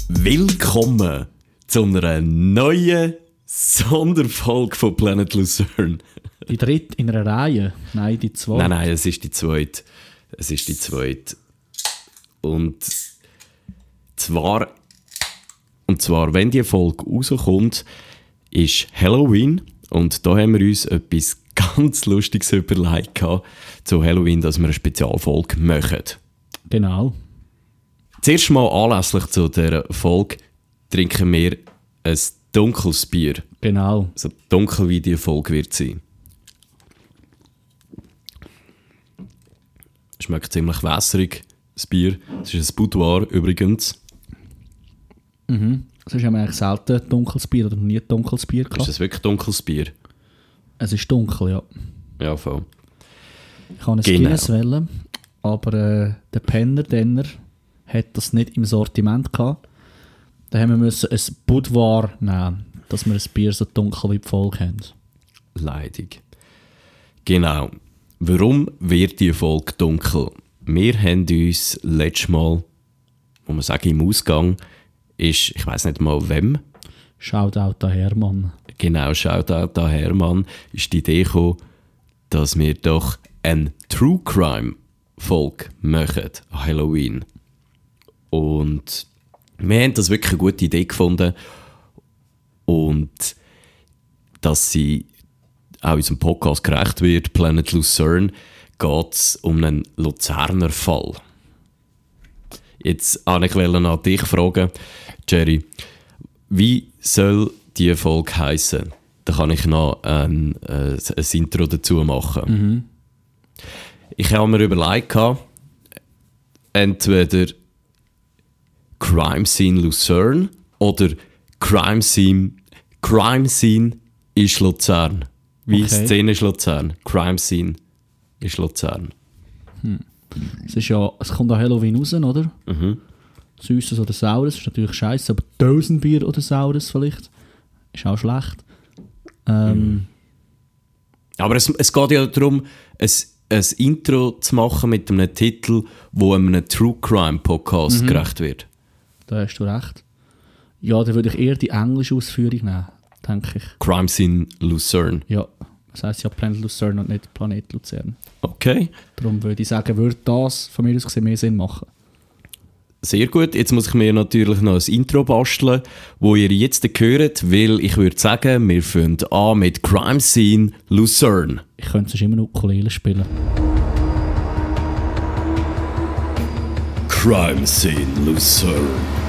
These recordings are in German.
Willkommen zu einer neuen Sonderfolge von Planet Lucerne. Die dritte in einer Reihe? Nein, die zweite. Nein, es ist die zweite. Es ist die zweite. Und zwar, wenn die Folge rauskommt, ist Halloween. Und da haben wir uns etwas ganz Lustiges überlegt zu Halloween, dass wir eine Spezialfolge machen. Genau. Zuerst mal anlässlich zu dieser Folge trinken wir ein dunkles Bier. Genau. So dunkel wie die Folge wird sein. Schmeckt ziemlich wässrig, das Bier. Es ist ein Boudoir übrigens. Mhm. Sonst haben wir eigentlich selten dunkles Bier oder nie dunkles Bier gehabt. Ist das wirklich dunkles Bier? Es ist dunkel, ja. Ja, voll. Ich kann ein Guinness wählen, aber der Penner hat das nicht im Sortiment gehabt. Da haben wir müssen ein Boudoir nehmen, dass wir ein Bier so dunkel wie die Folge haben. Leidig. Genau. Warum wird die Folge dunkel? Wir haben uns letztes Mal, muss man sagen, im Ausgang, ist, ich weiss nicht mal wem. Shoutout an Hermann. Genau, Shoutout an Hermann. Ist die Idee gekommen, dass wir doch eine True Crime Folge machen an Halloween. Und wir haben das wirklich eine gute Idee gefunden. Und dass sie auch unserem Podcast gerecht wird, Planet Lucerne, geht es um einen Luzerner Fall. Jetzt wollte ich an dich fragen, Jerry, wie soll diese Folge heissen? Da kann ich noch ein Intro dazu machen. Mhm. Ich habe mir überlegt, entweder Crime Scene Lucerne oder Crime Scene ist Luzern. Wie Okay. Szene ist Luzern. Crime Scene ist Luzern. Es kommt an Halloween raus, oder? Mhm. Süßes oder Saures ist natürlich scheiße, aber Dosenbier oder Saures vielleicht ist auch schlecht. Aber es geht ja darum, ein Intro zu machen mit einem Titel, wo einem True Crime Podcast gerecht wird. Da hast du recht. Ja, dann würde ich eher die englische Ausführung nehmen, denke ich. Crime Scene Lucerne. Ja, das heisst ja Planet Lucerne und nicht Planet Luzern. Okay, Darum würde ich sagen, würde das von mir aus gesehen mehr Sinn machen. sehr gut. Jetzt muss ich mir natürlich noch ein Intro basteln, wo ihr jetzt hört, weil ich würde sagen, wir fangen an mit Crime Scene Lucerne. Ich könnte sonst immer noch Ukulele spielen. Crime Scene Lucerne.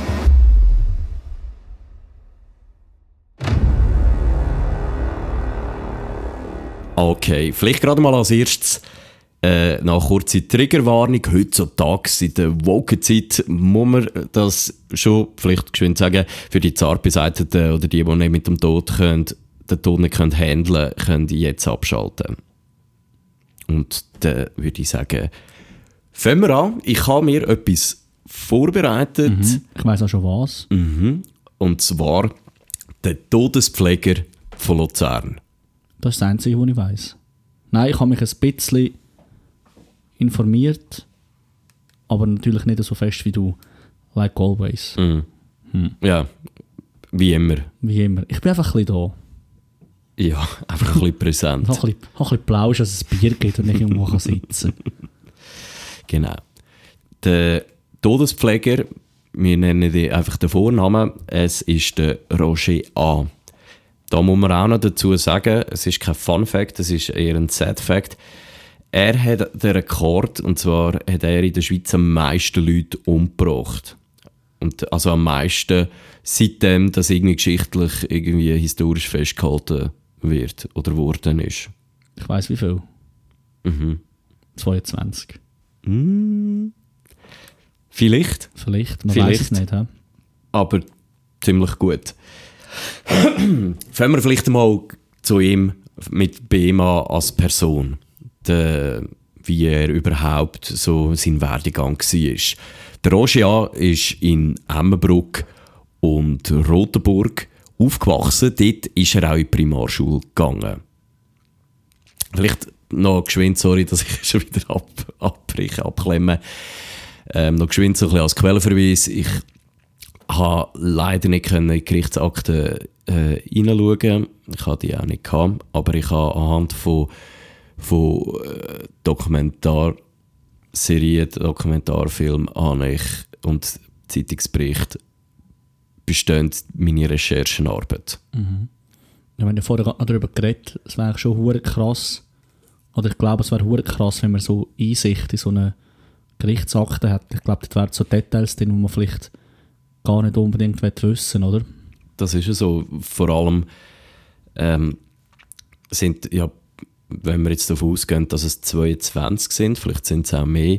Okay, vielleicht gerade mal als erstes nach kurzer Triggerwarnung. Heutzutage in der Woke-Zeit muss man das schon vielleicht geschwind sagen, für die Zartbeseiteten oder die nicht mit dem Tod können, den Tod nicht handeln können, können die jetzt abschalten. Und dann würde ich sagen, fangen wir an. Ich habe mir etwas vorbereitet. Ich weiss auch schon was. Und zwar der Todespfleger von Luzern. Das ist das Einzige, was ich weiss. Nein, ich habe mich ein bisschen informiert, aber natürlich nicht so fest wie du. Like always. Ja, wie immer. Wie immer. Ich bin einfach ein bisschen da. Ja, einfach ein bisschen präsent. Ich habe ein bisschen Plausch, dass es ein Bier gibt und ich irgendwo sitzen kann. Genau. Der Todespfleger, wir nennen den einfach den Vornamen, es ist der Roger A. Da muss man auch noch dazu sagen, es ist kein Fun Fact, es ist eher ein Sad Fact. Er hat den Rekord, und zwar hat er in der Schweiz am meisten Leute umgebracht. Und also am meisten, seitdem das irgendwie geschichtlich, irgendwie historisch festgehalten wird oder worden ist. Ich weiss wie viel. 22. Vielleicht. Vielleicht, man weiss es nicht. He? Aber ziemlich gut. Fangen wir vielleicht mal zu ihm, bei ihm an als Person. Wie er überhaupt so sein Werdegang war. Der Roger A. ist in Emmenbruck und Rotenburg aufgewachsen. Dort ist er auch in die Primarschule gegangen. Vielleicht noch geschwind, sorry, dass ich schon wieder abklemme. Noch geschwind so ein bisschen als Quellenverweis. Ich habe leider nicht in die Gerichtsakten hineinschauen. Ich habe die auch nicht gehabt, aber ich habe anhand von Dokumentarfilmen und Zeitungsberichten bestehen meine Recherchenarbeit. Mhm. Ja, wir haben ja vorher gerade noch darüber geredet, es wäre schon verdammt krass, oder ich glaube, es wäre verdammt krass, wenn man so Einsicht in so eine Gerichtsakte hat. Ich glaube, das wären so Details drin, die man vielleicht gar nicht unbedingt wissen will, oder? Das ist ja so. Vor allem sind, ja, wenn wir jetzt davon ausgehen, dass es 22 sind, vielleicht sind es auch mehr,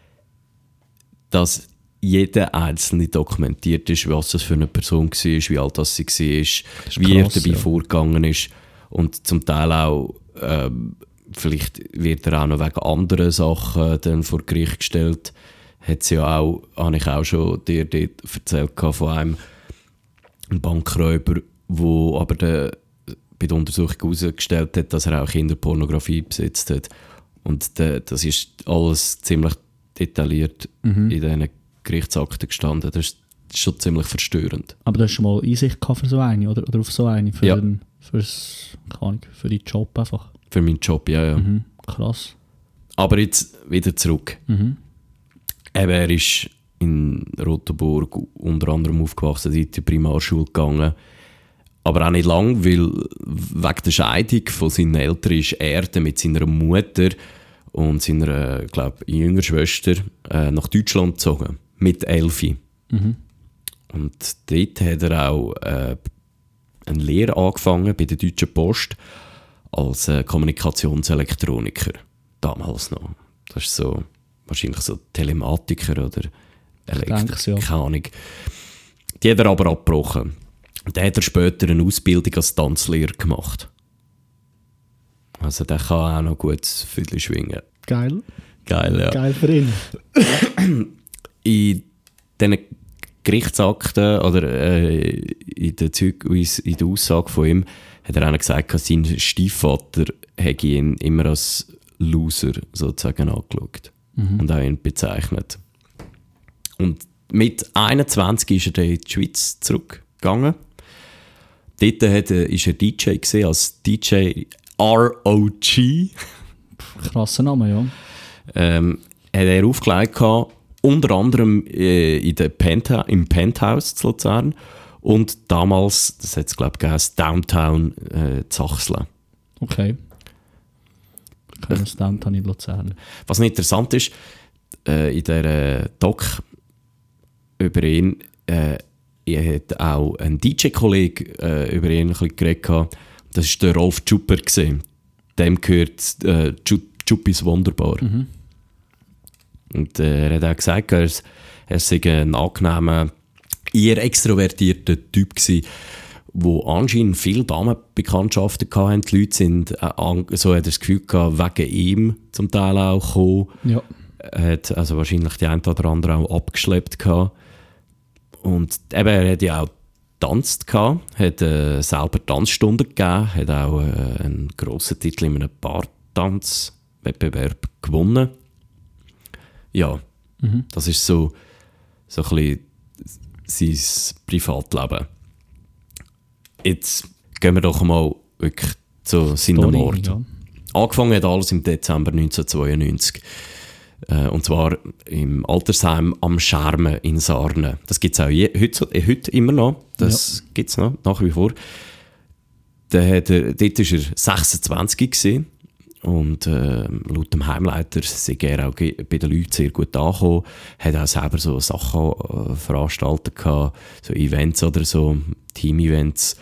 dass jeder Einzelne dokumentiert ist, was das für eine Person war, wie alt das sie war, wie er dabei vorgegangen ist. Und zum Teil auch, vielleicht wird er auch noch wegen anderen Sachen dann vor Gericht gestellt. Hat sie ja auch, habe ich auch schon dir dort erzählt von einem Bankräuber, der aber bei der Untersuchung herausgestellt hat, dass er auch Kinderpornografie besitzt hat. Und das ist alles ziemlich detailliert in diesen Gerichtsakten gestanden. Das ist schon ziemlich verstörend. Aber du hast schon mal Einsicht gehabt für so eine, oder auf so eine? Für, ja. Für deinen Job einfach? Für meinen Job, ja. Mhm. Krass. Aber jetzt wieder zurück. Mhm. Er ist in Rotenburg unter anderem aufgewachsen, in die Primarschule gegangen. Aber auch nicht lang, weil wegen der Scheidung von seinen Eltern ist er mit seiner Mutter und seiner, jüngeren Schwester nach Deutschland gezogen. Mit 11. Mhm. Und dort hat er auch eine Lehre angefangen bei der Deutschen Post als Kommunikationselektroniker. Damals noch. Das ist so, wahrscheinlich so Telematiker oder Elektriker, keine Ahnung. Die hat er aber abgebrochen. Und dann hat er später eine Ausbildung als Tanzlehrer gemacht. Also der kann auch noch gut Viertel schwingen. Geil. Geil, ja. Geil für ihn. In diesen Gerichtsakten oder in der Aussage von ihm hat er auch gesagt, dass sein Stiefvater hätte ihn immer als Loser sozusagen angeschaut und auch ihn bezeichnet. Und mit 21 ist er dann in die Schweiz zurückgegangen. Dort war er DJ gewesen, als DJ ROG. Krasser Name, ja. Hat er aufgelegt gehabt, unter anderem im Penthouse zu Luzern und damals, das hat es glaube ich gegeben, Downtown Zachsle. Okay. Das Downtown in Luzern. Was nicht interessant ist, in dieser Doc über ihn, er hat auch ein DJ-Kollege über ihn ein bisschen geredet gehabt. Das war der Rolf Tschupper. Dem gehört Tschuppis Wunderbar. Mhm. Und er hat auch gesagt, er sei ein angenehmer, eher extrovertierter Typ gewesen, wo anscheinend viele Damenbekanntschaften hatten. Die Leute sind, so hat er das Gefühl gehabt, wegen ihm zum Teil auch gekommen. Ja. Hat also wahrscheinlich die eine oder andere auch abgeschleppt gehabt. Und eben, er hat ja auch getanzt gehabt, hat selber Tanzstunden gegeben, hat auch einen grossen Titel in einem Paartanzwettbewerb gewonnen. Ja, das ist so ein bisschen sein Privatleben. Jetzt gehen wir doch mal wirklich zu seinem Mord. Ja. Angefangen hat alles im Dezember 1992. Und zwar im Altersheim am Schermen in Sarnen. Das gibt es auch heute immer noch. Das gibt es noch, nach wie vor. Dort war er 26 gewesen. Und laut dem Heimleiter sei er auch bei den Leuten sehr gut angekommen. Hat auch selber so Sachen veranstaltet gehabt, so Events oder so, Team-Events.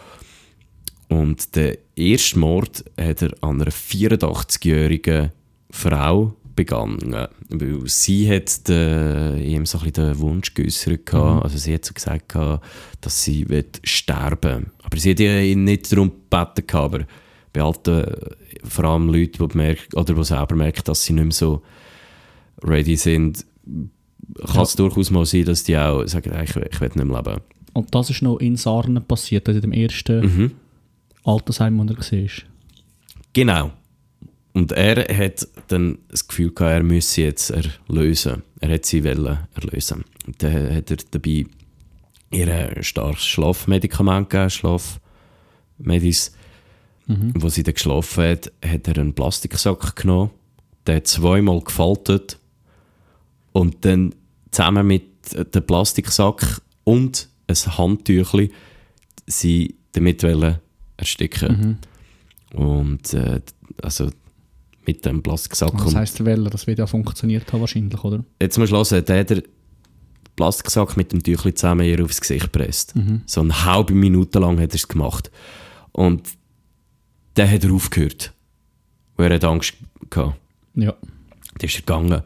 Und den ersten Mord hat er an einer 84-jährigen Frau begangen. Weil sie hat ihm so ein bisschen den Wunsch geäußert gehabt. Also sie hat so gesagt gehabt, dass sie sterben will. Aber sie hat ihn nicht darum gebeten gehabt, aber bei alten, vor allem Leuten, die selber merken, dass sie nicht mehr so ready sind, kann es durchaus mal sein, dass die auch sagen, ich will nicht mehr leben. Und das ist noch in Sarnen passiert, in dem ersten Altersheim, wo er war. Genau. Und er hat dann das Gefühl gehabt, er müsse jetzt erlösen. Er hat sie erlösen. Und dann hat er dabei ihr ein starkes Schlafmedikament gegeben, Schlafmedis. Wo sie dann geschlafen hat, hat er einen Plastiksack genommen, den 2-mal gefaltet und dann zusammen mit dem Plastiksack und ein Handtüchli sie damit ersticken. Und also mit dem Plastiksack. Das heisst, das wird ja funktioniert haben wahrscheinlich, oder? Jetzt musst du hören, der hat den Plastiksack mit dem Tüchli zusammen ihr aufs Gesicht gepresst. So eine halbe Minute lang hat er es gemacht. Und dann hat er aufgehört. Weil er hat Angst hatte. Ja. Dann ist er gegangen.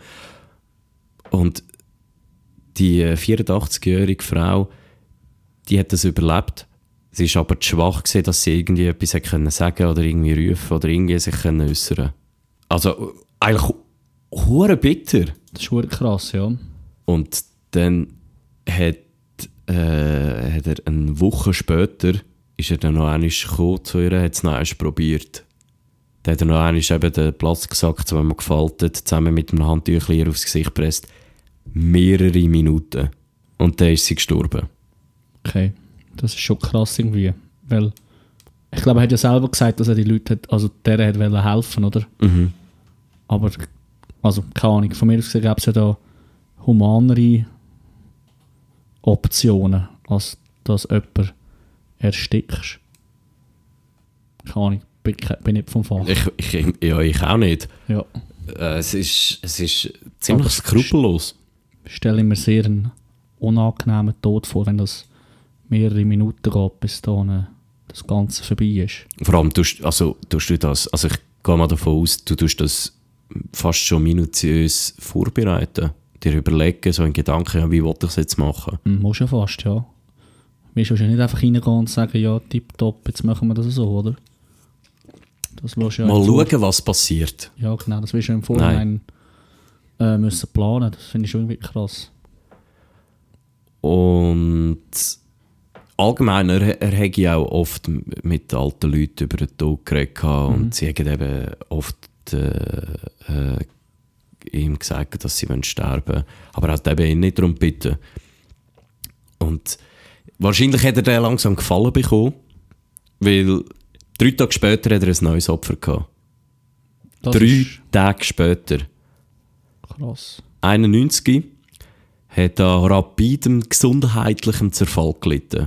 Und die 84-jährige Frau, die hat das überlebt. Sie war aber zu schwach gewesen, dass sie irgendwie etwas sagen konnte oder irgendwie rufen oder irgendwie sich äußern konnte. Also eigentlich hure bitter. Das ist hure krass, ja. Und dann hat er eine Woche später ist er dann noch einmal gekommen zu ihr, hat es noch einmal probiert. Dann hat er noch einmal eben den Plastiksack zweimal gefaltet, zusammen mit einem Handtüchli ihr aufs Gesicht gepresst. Mehrere Minuten. Und dann ist sie gestorben. Okay, das ist schon krass irgendwie. Weil, ich glaube, er hat ja selber gesagt, dass er die Leute, der hat helfen, oder? Aber, also, keine Ahnung, von mir aus gesehen gäbe es ja da humanere Optionen, als dass jemand erstickst. Keine Ahnung, bin nicht vom Fach. Ich auch nicht. Ja. Es ist ziemlich skrupellos. Ich stelle mir sehr einen unangenehmen Tod vor, wenn das mehrere Minuten geht, bis dann das Ganze vorbei ist. Vor allem tust du das, also ich gehe mal davon aus, du tust das fast schon minutiös vorbereiten. Dir überlegen, so in Gedanken, ja, wie will ich es jetzt machen? Muss ja fast, ja. Willst du ja nicht einfach reingehen und sagen, ja, tipptopp, jetzt machen wir das so, oder? Das ja mal schauen, was passiert. Ja, genau, das willst du im Vorhinein müssen planen. Das finde ich schon irgendwie krass. Und allgemein, er hätte ja auch oft mit alten Leuten über den Tod geredet und sie haben eben oft ihm gesagt, dass sie sterben wollen. Aber er hat eben ihn nicht darum gebeten. Und wahrscheinlich hat er den langsam Gefallen bekommen, weil 3 Tage später hat er ein neues Opfer gehabt. 3 Tage später. Krass. 91 hat an rapidem gesundheitlichem Zerfall gelitten.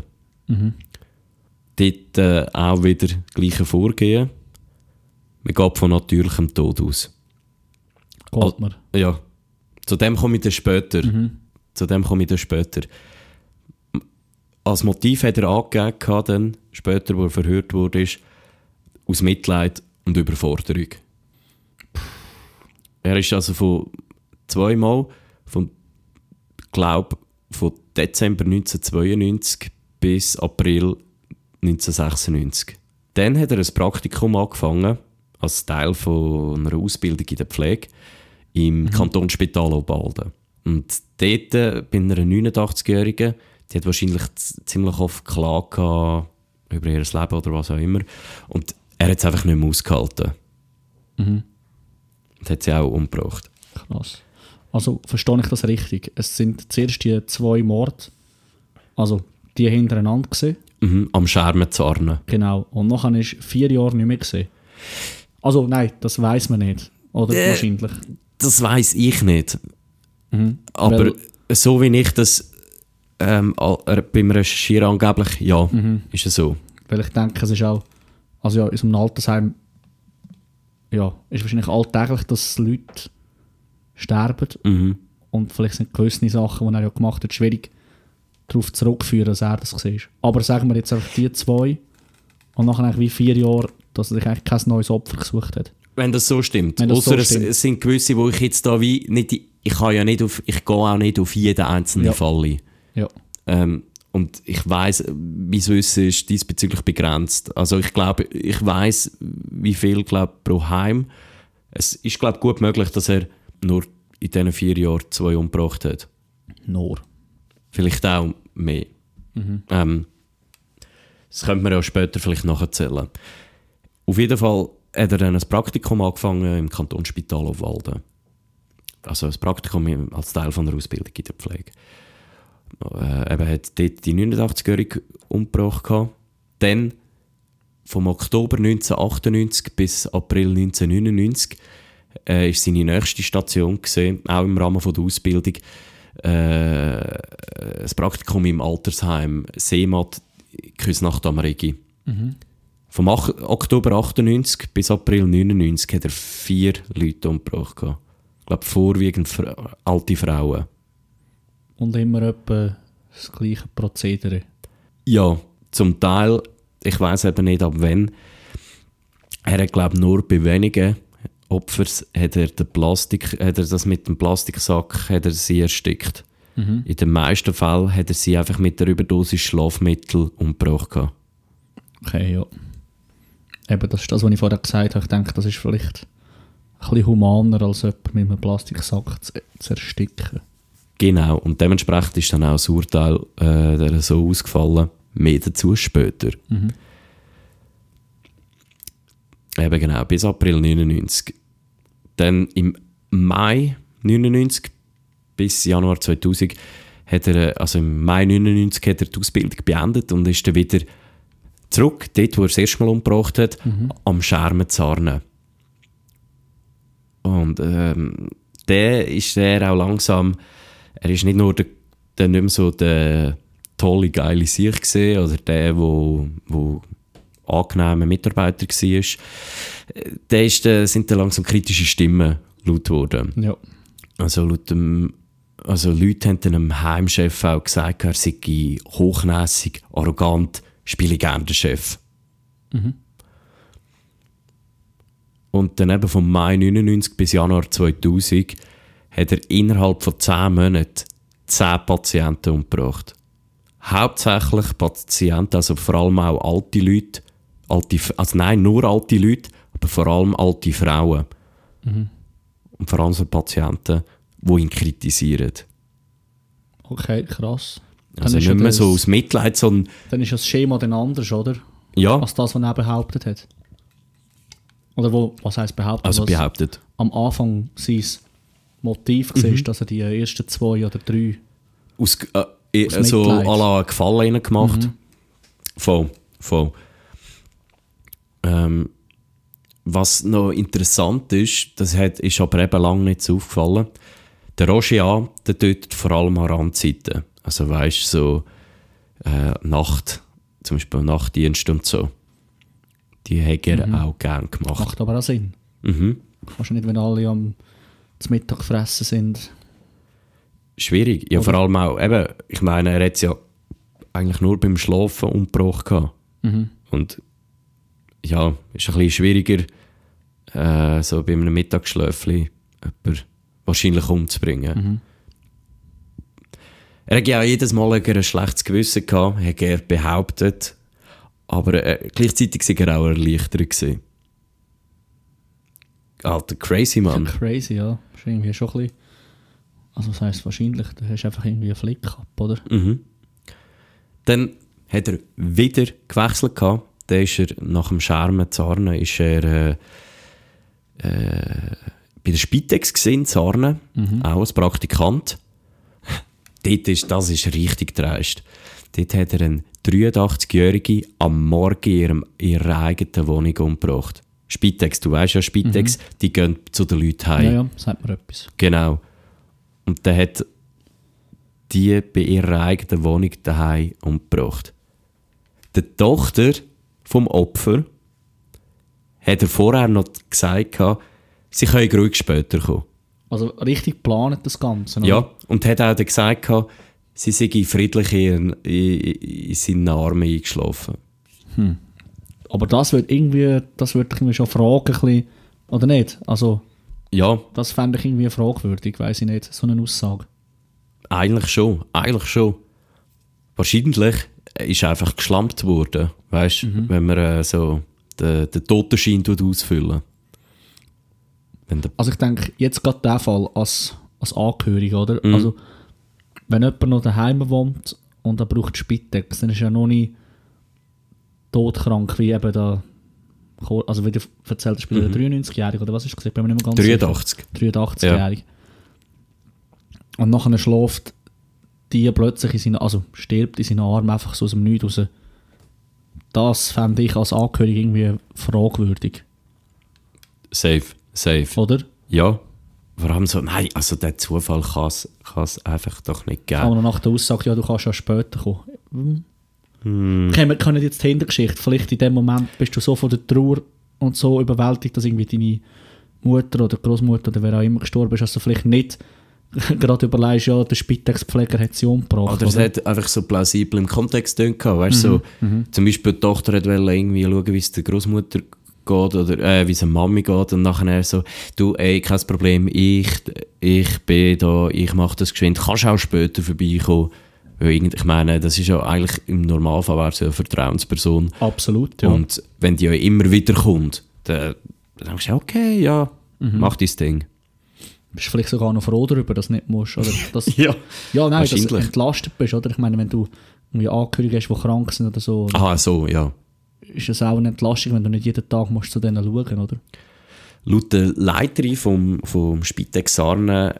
Dort auch wieder gleiche Vorgehen. Man geht von natürlichem Tod aus. Geht man? Ja. Zu dem komme ich dann später. Als Motiv hat er angegeben, dann, später, wo er verhört wurde, aus Mitleid und Überforderung. Er ist also von Dezember 1992 bis April 1996. Dann hat er ein Praktikum angefangen, als Teil von einer Ausbildung in der Pflege, im Kantonsspital Obwalden. Und dort bei einer 89-Jährigen, die hat wahrscheinlich ziemlich oft Klage über ihr Leben oder was auch immer. Und er hat es einfach nicht mehr ausgehalten. Und hat sie auch umgebracht. Krass. Also verstehe ich das richtig? Es sind zuerst die 2 Morde, also die hintereinander gesehen. Am Schermenzarnen. Genau. Und nachher ist 4 Jahre nicht mehr gesehen. Also nein, das weiss man nicht. Oder wahrscheinlich. Das weiss ich nicht. Aber so wie ich das beim Recherchieren angeblich, ja, ist es so. Weil ich denke, es ist auch, also ja, in so einem Altersheim, ja, ist wahrscheinlich alltäglich, dass Leute sterben. Und vielleicht sind gewisse Sachen, die er ja gemacht hat, schwierig darauf zurückzuführen, dass er das war. Aber sagen wir jetzt einfach die 2 und nachher eigentlich wie 4 Jahre, dass er sich eigentlich kein neues Opfer gesucht hat. Wenn das so stimmt. Ausser es sind gewisse, wo ich jetzt da wie nicht, ich gehe auch nicht auf jeden einzelnen Fall ein. Ja. Und ich weiss, mein Wissen ist diesbezüglich begrenzt. Also ich glaube, ich weiss, wie viel pro Heim. Es ist, glaube ich, gut möglich, dass er nur in diesen 4 Jahren 2 umgebracht hat. Nur. Vielleicht auch mehr. Das könnte man ja später vielleicht nacherzählen. Auf jeden Fall hat er dann ein Praktikum angefangen im Kantonsspital Obwalden. Also ein Praktikum als Teil von der Ausbildung in der Pflege. Eben hat dort die 89-Jährige umgebracht gehabt. Dann vom Oktober 1998 bis April 1999 ist seine nächste Station gesehen, auch im Rahmen von der Ausbildung, das Praktikum im Altersheim Seemat Küsnacht am Rigi. Vom Oktober 98 bis April 99 hat er 4 Leute umgebracht gehabt. Ich glaube vorwiegend alte Frauen. Und immer etwa das gleiche Prozedere. Ja, zum Teil, ich weiss eben nicht ab wann. Er hat, glaube ich, nur bei wenigen Opfern hat er das mit dem Plastiksack hat er sie erstickt. In den meisten Fällen hat er sie einfach mit der Überdosis Schlafmittel umgebracht gehabt. Okay, ja. Eben, das ist das, was ich vorher gesagt habe. Ich denke, das ist vielleicht ein bisschen humaner, als jemanden mit einem Plastiksack zu ersticken. Genau, und dementsprechend ist dann auch das Urteil so ausgefallen. Mehr dazu später. Eben genau, bis April 99. Dann im Mai 99 bis Januar 2000 hat er, also im Mai 99 hat er die Ausbildung beendet und ist dann wieder zurück, dort wo er das erste Mal umgebracht hat, am Schermenzarnen. Und der ist auch langsam, er ist nicht nur der nicht mehr so der tolle, geile Sieg gesehen oder der, wo angenehmer Mitarbeiter war. Sind dann langsam kritische Stimmen laut geworden. Ja. Also Leute haben dann dem Heimchef auch gesagt, er sei hochnäsig, arrogant, spiele gerne den Chef. Und dann eben vom Mai 99 bis Januar 2000 hat er innerhalb von 10 Monaten 10 Patienten umgebracht. Hauptsächlich Patienten, also vor allem auch alte Leute, nur alte Leute, aber vor allem alte Frauen. Und vor allem so Patienten, die ihn kritisieren. Okay, krass. Also nicht mehr so aus Mitleid, sondern... Dann ist das Schema dann anders, oder? Ja. Als das, was er behauptet hat. Oder was heisst behauptet? Also behauptet. Am Anfang sein Motiv war, dass er die ersten 2 oder 3... so à la Gefallen gemacht. Voll. Was noch interessant ist, ist aber eben lange nicht so aufgefallen. Der Roger A., der tötet vor allem an Randzeiten. Also weisst so Nacht, zum Beispiel Nachtdienst und so. Die hat er auch gerne gemacht. Macht aber auch Sinn. Kannst du nicht, wenn alle am Mittag gefressen sind. Schwierig. Ja, vor allem auch, eben, ich meine, er hat es ja eigentlich nur beim Schlafen umgebracht gehabt. Und ja, ist ein bisschen schwieriger, so bei einem Mittagsschläfchen jemanden wahrscheinlich umzubringen. Er hat ja jedes Mal ein schlechtes Gewissen gehabt, hat er behauptet, aber gleichzeitig war er auch erleichtert gewesen. Alter, crazy, Mann. Crazy, ja. Das ist irgendwie schon ein bisschen... Also das heisst wahrscheinlich, du hast einfach irgendwie einen Flick gehabt, oder? Dann hat er wieder gewechselt gehabt. Dann ist er nach dem Schermenzarnen ist er bei der Spitex gesehen, Zarnen, auch als Praktikant. Das ist richtig dreist. Dort hat er einen 83-Jährigen am Morgen in ihrer eigenen Wohnung umgebracht. Spitex, du weißt ja, Spitex, die gehen zu den Leuten heim. Ja, sagt mir etwas. Genau. Und dann hat die bei ihrer eigenen Wohnung daheim umgebracht. Die Tochter vom Opfer hat er vorher noch gesagt, sie können ruhig später kommen. Also richtig geplant das Ganze, oder? Ja, und hat auch dann gesagt, sie sei friedlich in seinen Armen eingeschlafen. Aber das würde ich schon fragen, ein bisschen, oder nicht? Also, ja. Das fände ich irgendwie fragwürdig, weiss ich nicht, so eine Aussage. Eigentlich schon. Wahrscheinlich ist einfach geschlampt worden, weißt, wenn man so den Totenschein ausfüllen. Also ich denke, jetzt gerade der Fall als Angehöriger, oder? Also, wenn jemand noch daheim wohnt und er braucht Spitex, dann ist er noch nicht todkrank, wie eben da, also wie du erzählt hast, bei der 93-Jährige, oder was ist das? Bin mir nicht mehr ganz 83. sicher. 83-Jährige. Ja. Und nachher schläft die plötzlich stirbt in seinen Armen einfach so aus dem Nichts raus. Das fände ich als Angehörige irgendwie fragwürdig. Safe. Oder? Ja. Vor allem so, nein, also der Zufall kann es einfach doch nicht geben. Kann man nach der Aussage, ja, du kannst ja später kommen. Wir können jetzt die Hintergeschichte. Vielleicht in dem Moment bist du so von der Trauer und so überwältigt, dass irgendwie deine Mutter oder Großmutter oder wer auch immer gestorben ist, dass du vielleicht nicht gerade überlegst, ja, der Spitex-Pfleger hat sie umgebracht. Oder es hat einfach so plausibel im Kontext gehabt. Weißt du, zum Beispiel die Tochter wollte irgendwie schauen, wie es der Großmutter geht oder wie es der Mami geht und nachher so, du, kein Problem, ich bin da, ich mache das geschwind, kannst auch später vorbeikommen. Ich meine, das ist ja eigentlich im Normalfall wäre so eine Vertrauensperson. Absolut, ja. Und wenn die ja immer wieder kommt, dann denkst du, okay, ja, mach dein Ding. Bist du vielleicht sogar noch froh darüber, dass du nicht musst, oder? Dass, ja, nein, dass du entlastet bist, oder? Ich meine, wenn du irgendwie Angehörige hast, die krank sind oder so. Oder? So, ja. Ist es auch eine Entlastung, wenn du nicht jeden Tag musst zu denen schauen, oder? Laut der Leiterin vom Spitex Sarnen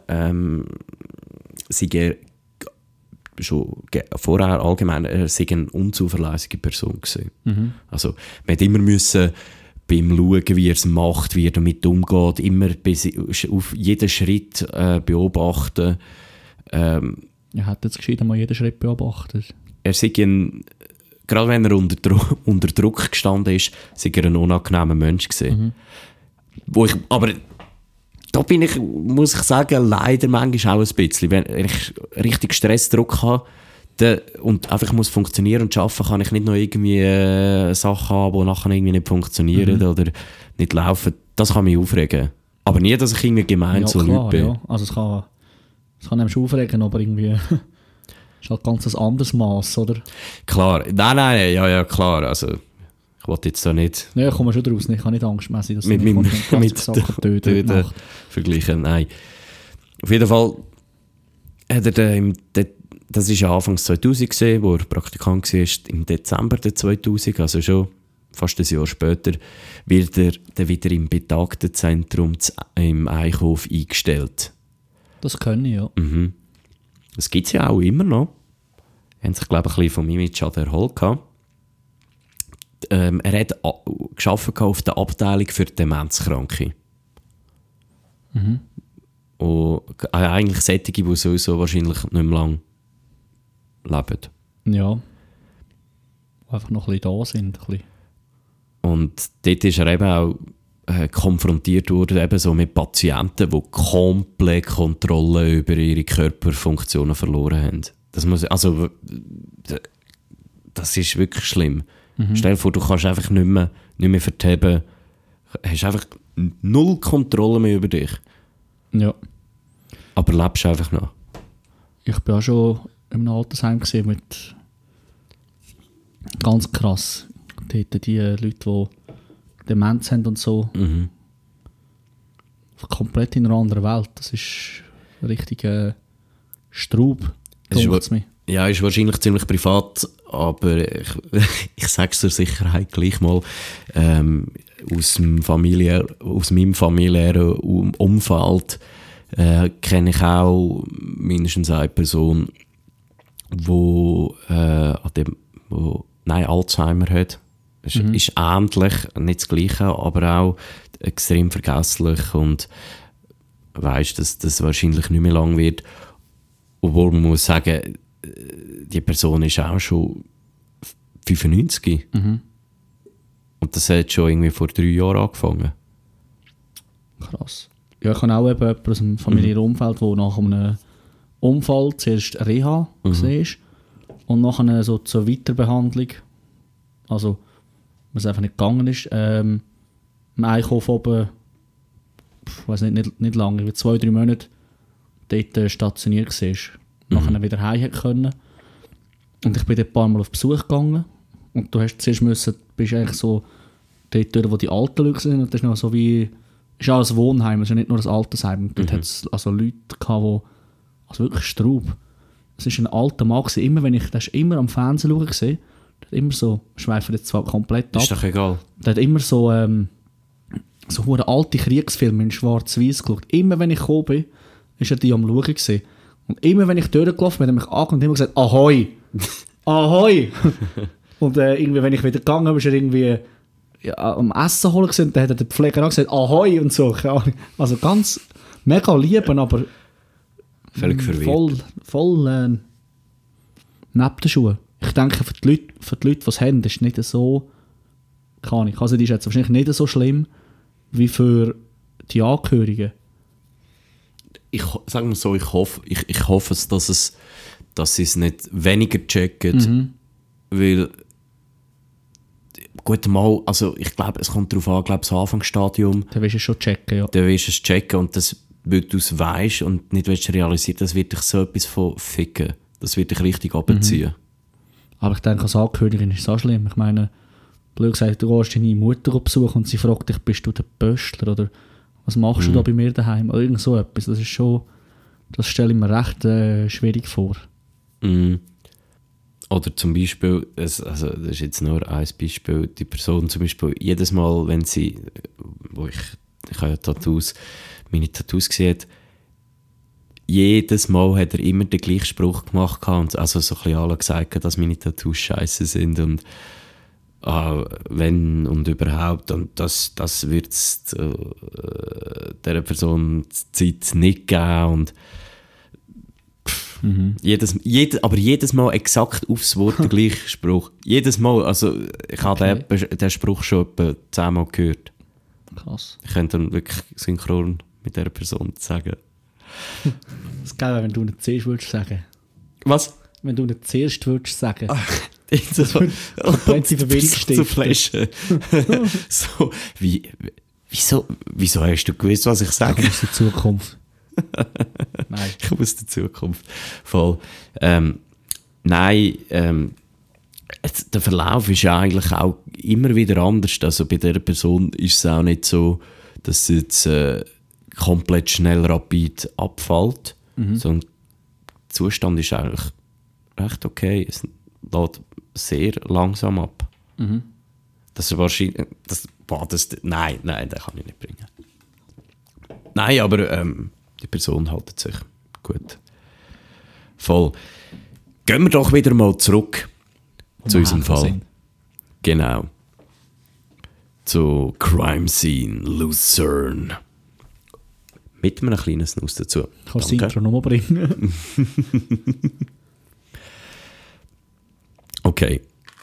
sei er schon vorher allgemein eine unzuverlässige Person gewesen. Also man hat immer müssen beim Schauen, wie er es macht, wie er damit umgeht, immer auf jeden Schritt beobachten. Er hat jetzt gescheit einmal jeden Schritt beobachtet. Er sei gerade wenn er unter Druck gestanden ist, sei er ein unangenehmer Mensch gewesen. Aber da bin ich, muss ich sagen, leider manchmal auch ein bisschen. Wenn ich richtig Stressdruck habe und einfach muss funktionieren und arbeiten, kann ich nicht noch irgendwie Sachen haben, die nachher irgendwie nicht funktionieren oder nicht laufen. Das kann mich aufregen. Aber nie, dass ich irgendwie gemein zu Leuten bin. Ja. Also es kann einem schon aufregen, aber irgendwie ist halt ganz ein anderes Maß, oder? Klar. Nein, ja, klar. Also ich wollte jetzt da nicht... Nein, ich komme schon draus. Ich habe nicht Angst, dass ich mit Töten vergleichen. Nein. Auf jeden Fall hat er das war ja Anfang 2000 gewesen, wo er Praktikant war, im Dezember 2000, also schon fast ein Jahr später, wird er dann wieder im Betagtenzentrum im Eichhof eingestellt. Das können ich, ja. Das gibt es ja auch immer noch. Haben sich, glaube ich, ein bisschen vom Image erholt gehabt. Er hat gearbeitet auf der Abteilung für Demenzkranke. Und eigentlich solche, die sowieso wahrscheinlich nicht mehr lang leben. Ja. Die einfach noch ein bisschen da sind. Ein bisschen. Und dort ist er eben auch konfrontiert worden eben so mit Patienten, die komplett Kontrolle über ihre Körperfunktionen verloren haben. Das ist wirklich schlimm. Stell dir vor, du kannst einfach nicht mehr verteben, hast einfach null Kontrolle mehr über dich. Ja. Aber lebst einfach noch. Ich war auch schon in einem Altersheim mit ganz krass. Dort die Leute, die Demenz haben und so. Komplett in einer anderen Welt. Das ist richtig Straub. Ja, ist wahrscheinlich ziemlich privat, aber ich sage es zur Sicherheit gleich mal. Aus meinem familiären Umfeld kenne ich auch mindestens eine Person, die Alzheimer hat. Ist ähnlich, nicht das Gleiche, aber auch extrem vergesslich und weiss, dass das wahrscheinlich nicht mehr lang wird. Obwohl man muss sagen, die Person ist auch schon 95. Und das hat schon irgendwie vor 3 Jahren angefangen. Krass. Ja, ich habe auch jemanden aus dem familiären Umfeld, der nach einem Unfall zuerst Reha war und nachher so zur Weiterbehandlung, also was einfach nicht gegangen ist, im Eichhof oben, ich weiss nicht lange, über 2-3 Monate dort stationiert war. Nachher wieder heim können. Und ich bin dort ein paar Mal auf Besuch gegangen und du hast zuerst bist eigentlich so dort, wo die alten Leute sind, und das ist noch so wie, ist auch ein Wohnheim, es ist ja nicht nur ein Altersheim. Und dort hat es also Leute gehabt, die, also wirklich Straub. Es ist ein alter Mann gewesen, immer wenn ich, das ist immer am Fernsehen schauen gesehen, der hat immer so, schweifen jetzt zwar komplett ab. Ist doch egal. Der hat immer so alte Kriegsfilme in Schwarz-Weiß geschaut. Immer wenn ich gekommen bin, ist er die am Schauen gewesen. Und immer wenn ich durchgelaufen bin, hat er mich angeguckt und immer gesagt, Ahoi! Ahoi! Und irgendwie, wenn ich wieder gegangen bin, ist er irgendwie am Essen holen gesehen, dann hat er den Pfleger auch gesagt, Ahoi! Und so. Also ganz mega lieb, aber völlig verwirrt. Voll neben den Schuhen. Ich denke, für die Leute, die es haben, ist es nicht so, kann ich. Also die ist jetzt wahrscheinlich nicht so schlimm, wie für die Angehörigen. Ich sage mal so, ich hoffe, dass sie es nicht weniger checken, weil gut mal, also ich glaube, es kommt darauf an, glaube das Anfangsstadium. Dann willst du es schon checken, ja. Dann willst du es checken und das, weil du es weisst und nicht willst realisieren, das wird dich so etwas von ficken. Das wird dich richtig abziehen. Aber ich denke, als Angehörigin ist es auch schlimm. Ich meine, blöd gesagt, du gehst deine Mutter besuchen und sie fragt dich, bist du der Pöstler oder was machst du da bei mir daheim? Oder irgend so etwas. Das ist schon, das stelle ich mir recht schwierig vor. Oder zum Beispiel, also das ist jetzt nur ein Beispiel, die Person zum Beispiel jedes Mal, wenn sie, ich habe ja Tattoos, meine Tattoos gesehen, jedes Mal hat er immer den gleichen Spruch gemacht und also so ein bisschen alle gesagt, dass meine Tattoos scheiße sind und wenn und überhaupt und das wird es dieser Person Zeit nicht geben und aber jedes Mal exakt aufs Wort der gleiche Spruch. Jedes Mal, also ich habe den Spruch schon etwa 10 Mal gehört. Krass. Ich könnte dann wirklich synchron mit dieser Person sagen. Das ist geil, wenn du nicht zuerst würdest sagen. Was? Wenn du nicht zuerst würdest sagen. Das komplett in Verwirrung steht. Zu flashen. So, wieso hast du gewusst, was ich sage? Aus der Zukunft. Nein. Ich komme aus der Zukunft. Voll. Nein, der Verlauf ist ja eigentlich auch immer wieder anders. Also bei dieser Person ist es auch nicht so, dass sie jetzt komplett schnell rapid abfällt. Sondern der Zustand ist eigentlich recht okay. Es lädt sehr langsam ab. Das ist wahrscheinlich... Nein, den kann ich nicht bringen. Nein, aber die Person hält sich gut. Voll. Gehen wir doch wieder mal zurück zu unserem Fall. Genau. Zu Crime Scene Lucerne. Mit einem kleinen Snus dazu. Kannst du das Intro nochmal bringen? Okay.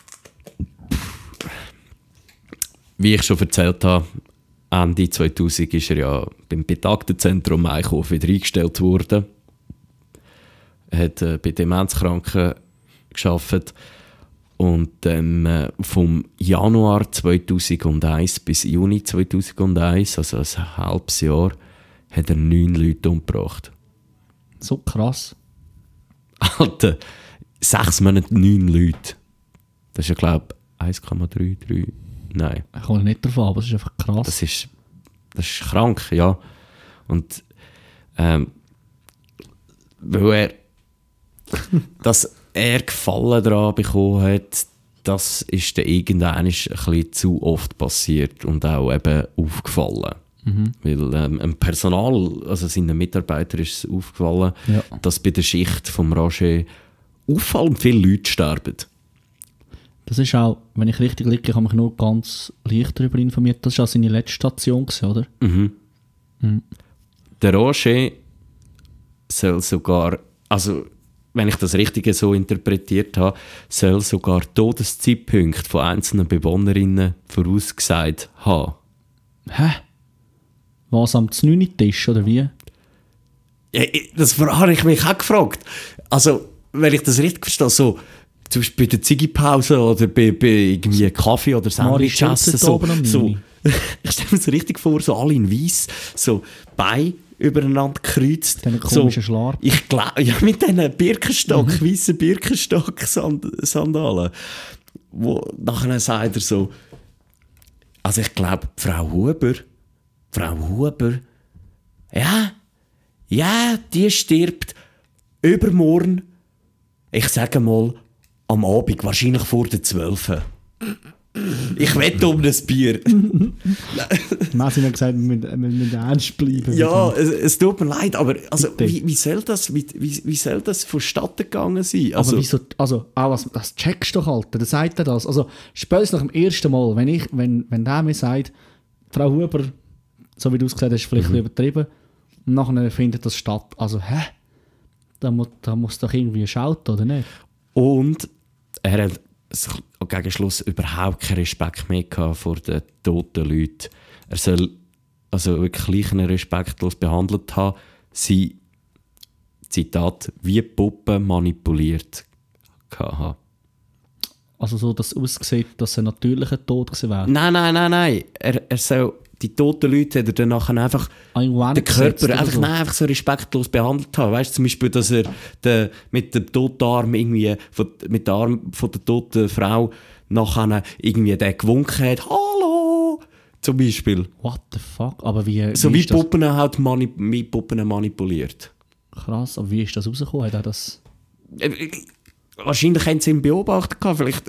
Wie ich schon erzählt habe, Ende 2000 ist er ja beim Betagtenzentrum Eichhof wieder eingestellt worden. Er hat bei Demenzkranken gearbeitet und dann vom Januar 2001 bis Juni 2001, also ein halbes Jahr, hat er 9 Leute umgebracht. So krass. Alter, 6 Monate 9 Leute. Das ist ja, glaube ich, 1,33. Nein. Ich komme nicht drauf an, aber es ist einfach krass. Das ist krank, ja. Und weil dass er Gefallen daran bekommen hat, das ist dann irgendwann ein bisschen zu oft passiert und auch eben aufgefallen. Weil im Personal, also seinen Mitarbeitern ist es aufgefallen, dass bei der Schicht vom Roger auffallend viele Leute sterben. Das ist auch, wenn ich richtig liege, ich habe mich nur ganz leicht darüber informiert, das war auch seine letzte Station, oder? Der Roger soll sogar, also wenn ich das Richtige so interpretiert habe, soll sogar Todeszeitpunkte von einzelnen Bewohnerinnen vorausgesagt haben. Hä? Was, am 9. Tisch, oder wie? Ja, das habe ich mich auch gefragt. Also, wenn ich das richtig verstehe, so zum Beispiel bei der Ziggy-Pause oder bei irgendwie Kaffee oder Sandwich essen. So, ich stelle mir so richtig vor, so alle in Weiss, so Beine übereinander gekreuzt. Mit diesen komischen Schlarpen. Ich glaube, ja, mit diesen weißen Birkenstock-Sandalen. Wo nachher sagt er so, also ich glaube, Frau Huber, ja, die stirbt übermorgen, ich sage mal, am Abend, wahrscheinlich vor der 12. Ich wette um das Bier. Messi hat gesagt, wir müssen ernst bleiben. Ja, es tut mir leid, aber also, wie soll das vonstatten gegangen sein? Also, aber wieso, also auch das checkst du doch, Alter, der sagt er das. Also spätestens nach dem ersten Mal, wenn der mir sagt, Frau Huber, so wie du es gesagt hast, vielleicht ein bisschen übertrieben, und nachher findet das statt. Also, da muss doch irgendwie schauten, oder nicht? Und er hat gegen Schluss überhaupt keinen Respekt mehr gehabt vor den toten Leuten. Er soll also wirklich respektlos behandelt haben, sie, Zitat, wie Puppen manipuliert haben. Also so, dass es aussieht, dass er natürlicher Tod gewesen wäre? Nein. Er soll... Die toten Leute hat er dann nachher einfach den Körper einfach so respektlos behandelt haben. Weißt du, zum Beispiel, dass er mit dem toten Arm irgendwie, mit dem Arm von der toten Frau nachher irgendwie den gewunken hat. Hallo! Zum Beispiel. What the fuck? Aber wie so wie Puppen halt mit Puppen manipuliert. Krass, aber wie ist das rausgekommen? Hat er das... Wahrscheinlich haben sie ihn beobachtet gehabt. Vielleicht,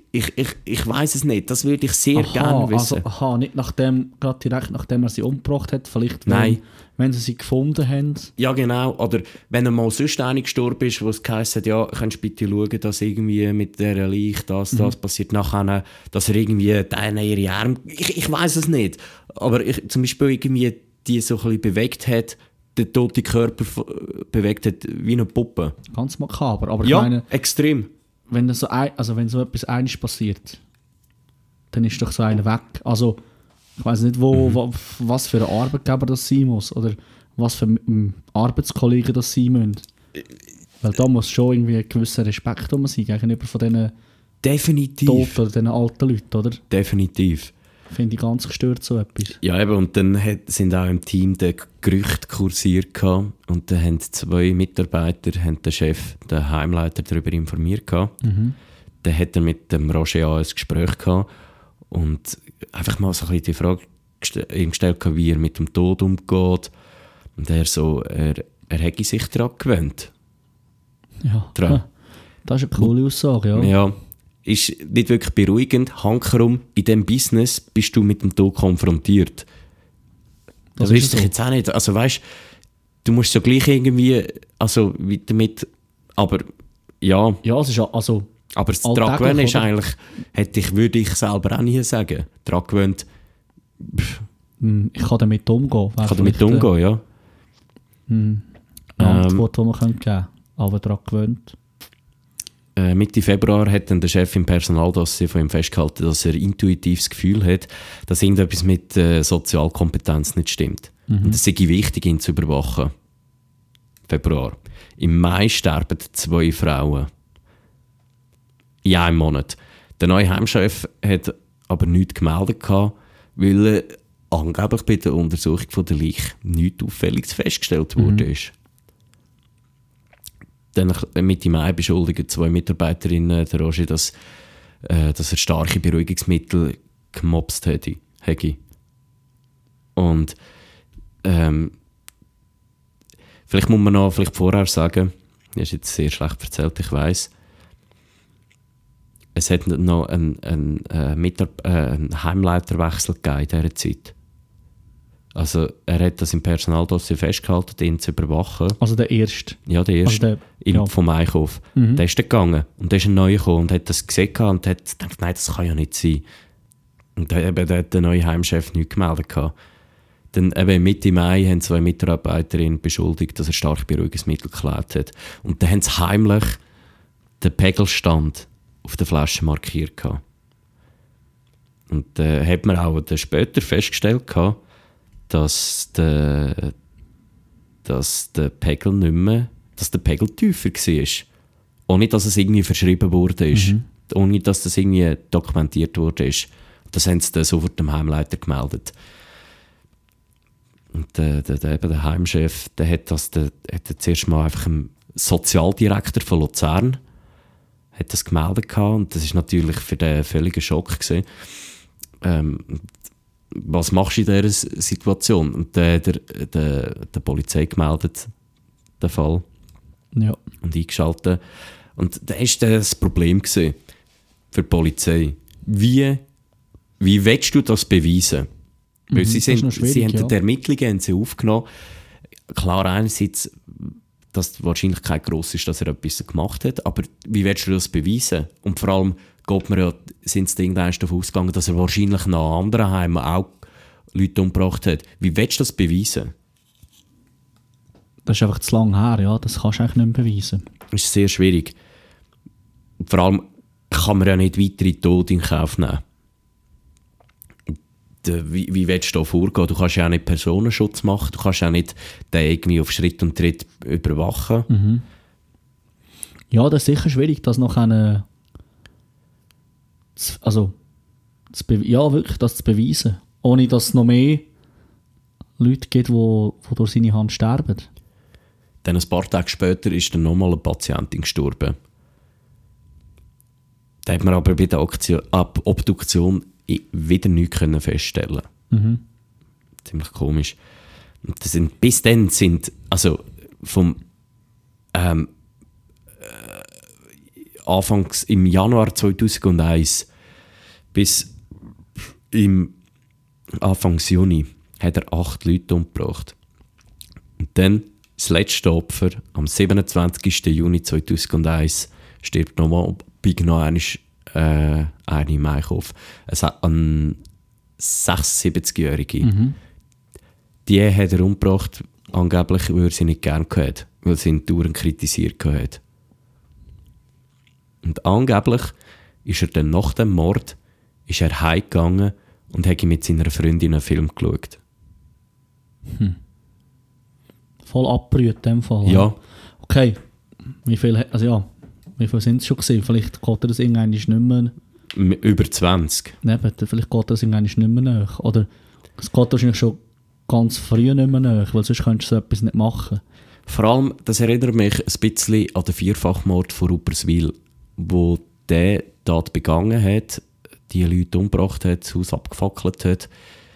ich weiss es nicht. Das würde ich sehr gerne wissen. Also, nicht gerade direkt nachdem er sie umgebracht hat. Vielleicht, wenn sie sie gefunden haben. Ja, genau. Oder wenn er mal sonst einer gestorben ist, wo es geheißen hat, ja, kannst du bitte schauen, dass irgendwie mit dieser Leiche das passiert. Nachher, dass er irgendwie ihre Arme... Ich weiss es nicht. Aber zum Beispiel irgendwie die so ein bisschen bewegt hat, den toten Körper bewegt hat wie eine Puppe. Ganz makaber. Aber ja, ich meine, extrem. Wenn so etwas einiges passiert, dann ist doch so einer weg. Also, ich weiss nicht, was für ein Arbeitgeber das sein muss oder was für Arbeitskollegen das sein müssen. Weil da muss schon irgendwie ein gewisser Respekt sein gegenüber von diesen Toten oder diesen alten Leuten, oder? Definitiv. Finde ich ganz gestört, so etwas. Ja, eben, und dann sind auch im Team die Gerüchte kursiert gehabt, und dann haben 2 Mitarbeiter, den Chef, den Heimleiter darüber informiert gehabt. Dann hat er mit dem Roger ein Gespräch gehabt und einfach mal so ein bisschen die Frage gestellt, wie er mit dem Tod umgeht. Und er hätte sich daran gewöhnt. Ja, das ist eine coole Aussage, ja. Ja. Ist nicht wirklich beruhigend. Hankerum, in diesem Business bist du mit dem Tod konfrontiert. Das weißt du jetzt auch nicht. Also weißt, du musst so gleich irgendwie, also damit, aber ja. Ja, es ist also... Aber das daran gewöhnen ist eigentlich, würde ich selber auch nie sagen. Daran gewöhnt... Ich kann damit umgehen. Ich kann damit umgehen, ja. Eine Antwort, die man geben kann. Aber daran gewöhnt... Mitte Februar hat dann der Chef im Personaldossier von ihm festgehalten, dass er intuitiv das Gefühl hat, dass irgendetwas mit Sozialkompetenz nicht stimmt. Und es sei wichtig, ihn zu überwachen. Februar. Im Mai sterben 2 Frauen. In einem Monat. Der neue Heimchef hat aber nichts gemeldet, weil er angeblich bei der Untersuchung von der Leiche nichts Auffälliges festgestellt wurde. Dann Mitte Mai beschuldigen 2 Mitarbeiterinnen der Roger, dass er starke Beruhigungsmittel gemobst hätte. Und vielleicht muss man noch vorher sagen, das ist jetzt sehr schlecht erzählt, ich weiss, es hat noch einen Heimleiterwechsel gegeben in dieser Zeit. Also er hat das im Personaldossier festgehalten, ihn zu überwachen. Also der Erste? Ja, der Erste. Also vom Einkauf. Der ist dann gegangen und der ist ein Neuer gekommen und hat das gesehen und hat gedacht, nein, das kann ja nicht sein. Und dann hat der neue Heimchef nichts gemeldet. Dann eben Mitte Mai haben 2 Mitarbeiterinnen beschuldigt, dass er stark Beruhigungsmittel geklaut hat. Und dann haben sie heimlich den Pegelstand auf der Flasche markiert. Und hat man auch später festgestellt, dass der Pegel nicht mehr, dass der Pegel tiefer war. Ohne dass es irgendwie verschrieben wurde. Ohne dass das irgendwie dokumentiert wurde. Das haben sie dann sofort dem Heimleiter gemeldet. Und der Heimchef, der hat zuerst mal einfach dem Sozialdirektor von Luzern hat das gemeldet gehabt, und das ist natürlich für den völliger Schock gewesen. Was machst du in dieser Situation? Und der Polizei gemeldet, den Fall. Ja. Und eingeschaltet. Und da war das Problem gewesen für die Polizei. Wie wie willst du das beweisen? Weil sie haben die Ermittlungen aufgenommen. Klar, einerseits, dass die Wahrscheinlichkeit gross ist, dass er etwas gemacht hat, aber wie willst du das beweisen? Und vor allem sind sie irgendwann davon ausgegangen, dass er wahrscheinlich nach anderen Heimen auch Leute umgebracht hat. Wie willst du das beweisen? Das ist einfach zu lang her, ja. Das kannst du eigentlich nicht mehr beweisen. Das ist sehr schwierig. Vor allem kann man ja nicht weitere Tode in Kauf nehmen. Wie willst du da vorgehen? Du kannst ja auch nicht Personenschutz machen, du kannst ja nicht den irgendwie auf Schritt und Tritt überwachen. Mhm. Ja, das ist sicher schwierig, das noch wirklich das zu beweisen. Ohne dass es noch mehr Leute gibt, die durch seine Hand sterben. Dann ein paar Tage später ist dann nochmal eine Patientin gestorben. Da hat man aber bei der Obduktion wieder nichts feststellen können. Ziemlich komisch. Und bis dann sind, also vom Anfangs im Januar 2001 bis im Anfangs Juni hat er 8 Leute umgebracht. Und dann das letzte Opfer am 27. Juni 2001 stirbt nochmal noch eine im Eichhof. Eine 76-Jährige. Die hat er umgebracht, angeblich, weil er sie nicht gerne gehört, weil sie ihn dauernd kritisiert hat. Und angeblich ist er dann nach dem Mord heimgegangen und hat mit seiner Freundin einen Film geschaut. Voll abgerührt in dem Fall. Ja. Okay. Wie viel sind es schon gewesen? Vielleicht geht er das irgendwann nicht mehr... Über 20. Eben, vielleicht geht das irgendwann nicht mehr nach. Oder es geht wahrscheinlich schon ganz früh nicht mehr nach, weil sonst könntest du so etwas nicht machen. Vor allem, das erinnert mich ein bisschen an den Vierfachmord von Rupperswil, wo der Tat begangen hat, die Leute umgebracht hat, das Haus abgefackelt hat,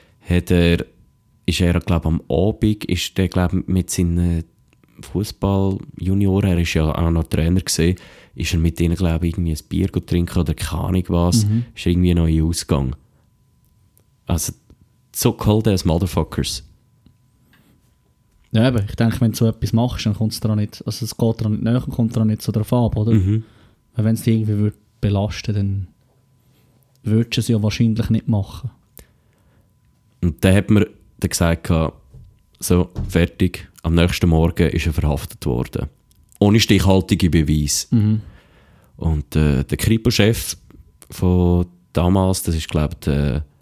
ist er, glaube am Abend, ist der, glaube mit seinen Fußball-Junioren, er ist ja auch noch Trainer gewesen, ist er mit denen, glaube ich, irgendwie ein Bier trinken oder keine Ahnung was, ist irgendwie noch in Ausgang. Also, so cold as Motherfuckers. Ja, aber ich denke, wenn du so etwas machst, dann kommt es daran nicht, also es geht daran nicht näher, kommt daran nicht so drauf ab, oder? Wenn es dich irgendwie belasten würde, dann würdest du es ja wahrscheinlich nicht machen. Und dann hat man dann gesagt, so, fertig, am nächsten Morgen ist er verhaftet worden. Ohne stichhaltige Beweise. Und der Kripo-Chef von damals, das ist, glaube ich,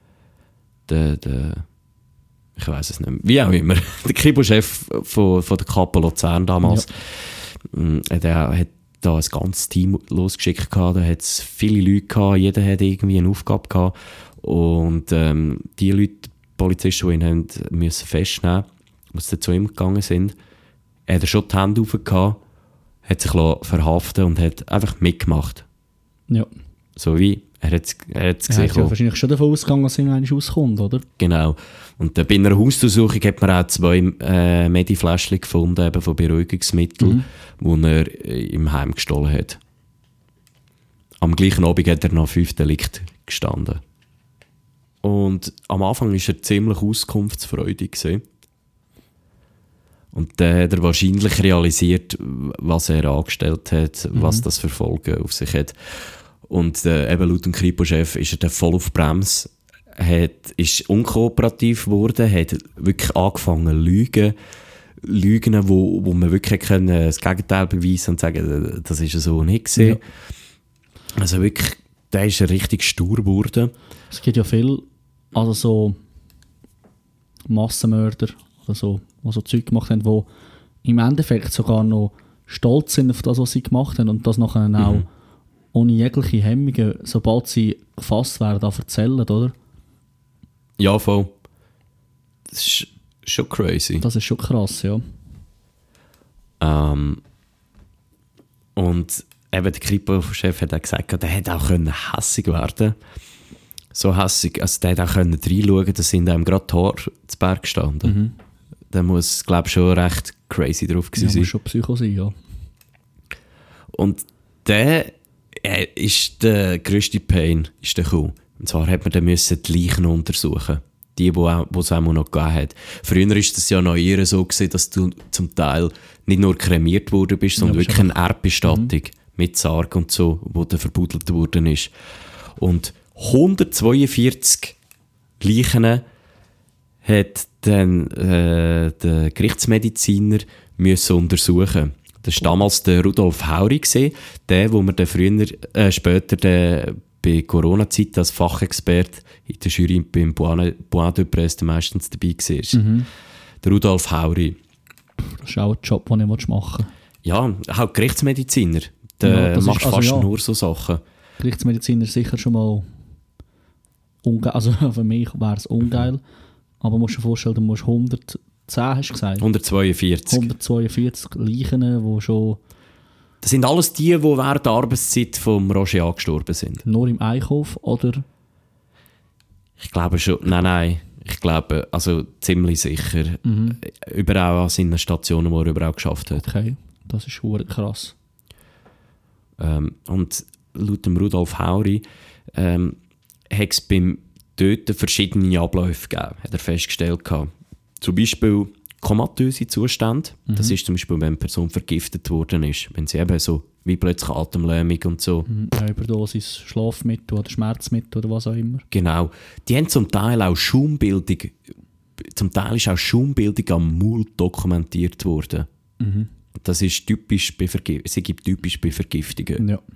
der ich weiß es nicht mehr, wie auch immer, der Kripo-Chef von der Kapo Luzern damals, der hat da ein ganzes Team losgeschickt gehabt, da hat es viele Leute gehabt, jeder hat irgendwie eine Aufgabe gehabt und die Leute, die Polizisten, die ihn haben müssen festnehmen, die zu ihm gegangen sind, hat er schon die Hände hoch gehabt, hat sich verhaften und hat einfach mitgemacht. Ja. So wie, er hat es gesehen. Er hat ja wahrscheinlich schon davon ausgegangen, dass er eigentlich rauskommt, oder? Genau. Und bei einer Hausdurchsuchung hat man auch 2 Medifläschchen gefunden, eben von Beruhigungsmitteln, die er im Heim gestohlen hat. Am gleichen Abend hat er noch 5 Delikte gestanden. Und am Anfang war er ziemlich auskunftsfreudig gewesen. Und dann hat er wahrscheinlich realisiert, was er angestellt hat, was das für Folgen auf sich hat. Und eben laut dem Kripo-Chef ist er dann voll auf Bremse, ist unkooperativ geworden, hat wirklich angefangen zu lügen, wo man wirklich das Gegenteil beweisen und sagen, das ist so nicht gewesen. Ja. Also wirklich, der ist richtig stur geworden. Es gibt ja viel, also so Massenmörder oder so, die so Zeug gemacht haben, die im Endeffekt sogar noch stolz sind auf das, was sie gemacht haben und das nachher auch ohne jegliche Hemmungen, sobald sie gefasst werden, erzählen, oder? Ja, voll. Das ist schon crazy. Das ist schon krass, ja. Und eben der Kripo-Chef hat auch gesagt, der hätte auch hässig werden. So hässig, also der hätte auch reinschauen, da sind einem gerade die Haare zu Berg gestanden. Der muss, glaube ich, schon recht crazy drauf gewesen sein. Ja, muss schon Psycho sein, ja. Und der ist der grösste Pain ist der gekommen. Und zwar hat man dann müssen die Leichen untersuchen. Die es auch noch gegeben hat. Früher war das ja noch eher so gewesen, dass du zum Teil nicht nur kremiert worden bist, sondern wirklich eine Erdbestattung mit Sarg und so, wo dann verbuddelt worden ist. Und 142 Leichen hat dann der Gerichtsmediziner müssen untersuchen. Das war damals der Rudolf Hauri, der, wo man dann später bei Corona-Zeit als Fachexperte in der Jury beim Point de Presse meistens dabei war. Der Rudolf Hauri. Das ist auch ein Job, den ich machen will. Ja, auch Gerichtsmediziner. Der macht fast nur so Sachen. Gerichtsmediziner ist sicher schon mal ungeil. Also für mich wäre es ungeil. Aber du musst dir vorstellen, du musst 110, hast du gesagt? 142. 142 Leichen, die schon... Das sind alles die während der Arbeitszeit von Roger A. gestorben sind. Nur im Einkauf, oder? Ich glaube schon. Nein. Ich glaube, also ziemlich sicher. Überall an seinen Stationen, wo er überall geschafft hat. Okay, das ist verdammt krass. Und laut dem Rudolf Hauri hat es beim Töten verschiedene Abläufe gegeben, hat er festgestellt. Zum Beispiel komatöse Zustände. Das ist zum Beispiel, wenn eine Person vergiftet worden ist. Wenn sie eben so wie plötzlich Atemlähmung und so. Überdosis Schlafmittel oder Schmerzmittel oder was auch immer. Genau. Die haben zum Teil auch Schaumbildung. Zum Teil ist auch Schaumbildung am Maul dokumentiert worden. Das ist typisch bei Vergiftungen. Ja.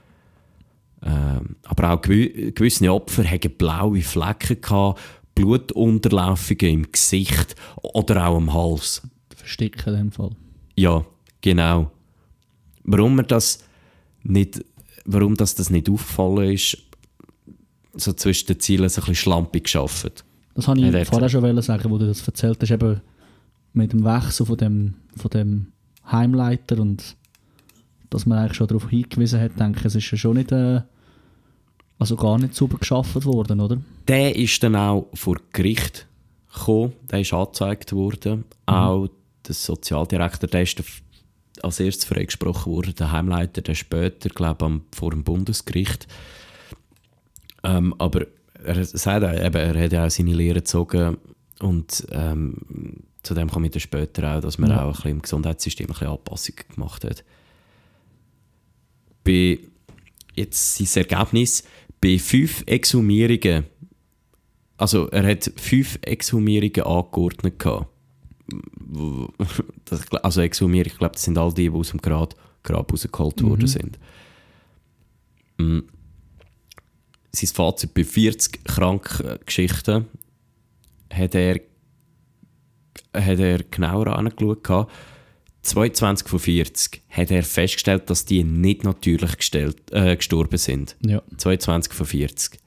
Aber auch gewisse Opfer hatten blaue Flecken gehabt, Blutunterlaufungen im Gesicht oder auch am Hals. Versticken in dem Fall. Ja, genau. Warum das nicht aufgefallen ist, so zwischen den Zielen so ein bisschen schlampig geschaffen. Das wollte ich vorher schon sagen, wo du das erzählt hast, eben mit dem Wechsel von dem Heimleiter und dass man eigentlich schon darauf hingewiesen hat, denke ich, es ist ja schon nicht, also gar nicht sauber geschaffen worden, oder? Der ist dann auch vor Gericht gekommen, der ist angezeigt worden. Auch der Sozialdirektor, der ist als erstes freigesprochen worden, der Heimleiter, der später, glaube ich, vor dem Bundesgericht. Aber er sagt eben, er hat ja auch seine Lehre gezogen und zu dem komme ich dann später auch, dass man auch ein bisschen im Gesundheitssystem ein bisschen Anpassungen gemacht hat. Jetzt sein Ergebnis, bei 5 Exhumierungen, also er hat 5 Exhumierungen angeordnet gehabt. Also Exhumierung, ich glaube, das sind all die aus dem Grab rausgeholt worden sind. Sein Fazit bei 40 Krankengeschichten hat er genauer angeschaut. 22 von 40 hat er festgestellt, dass die nicht natürlich gestorben sind. Ja. 22 von 40.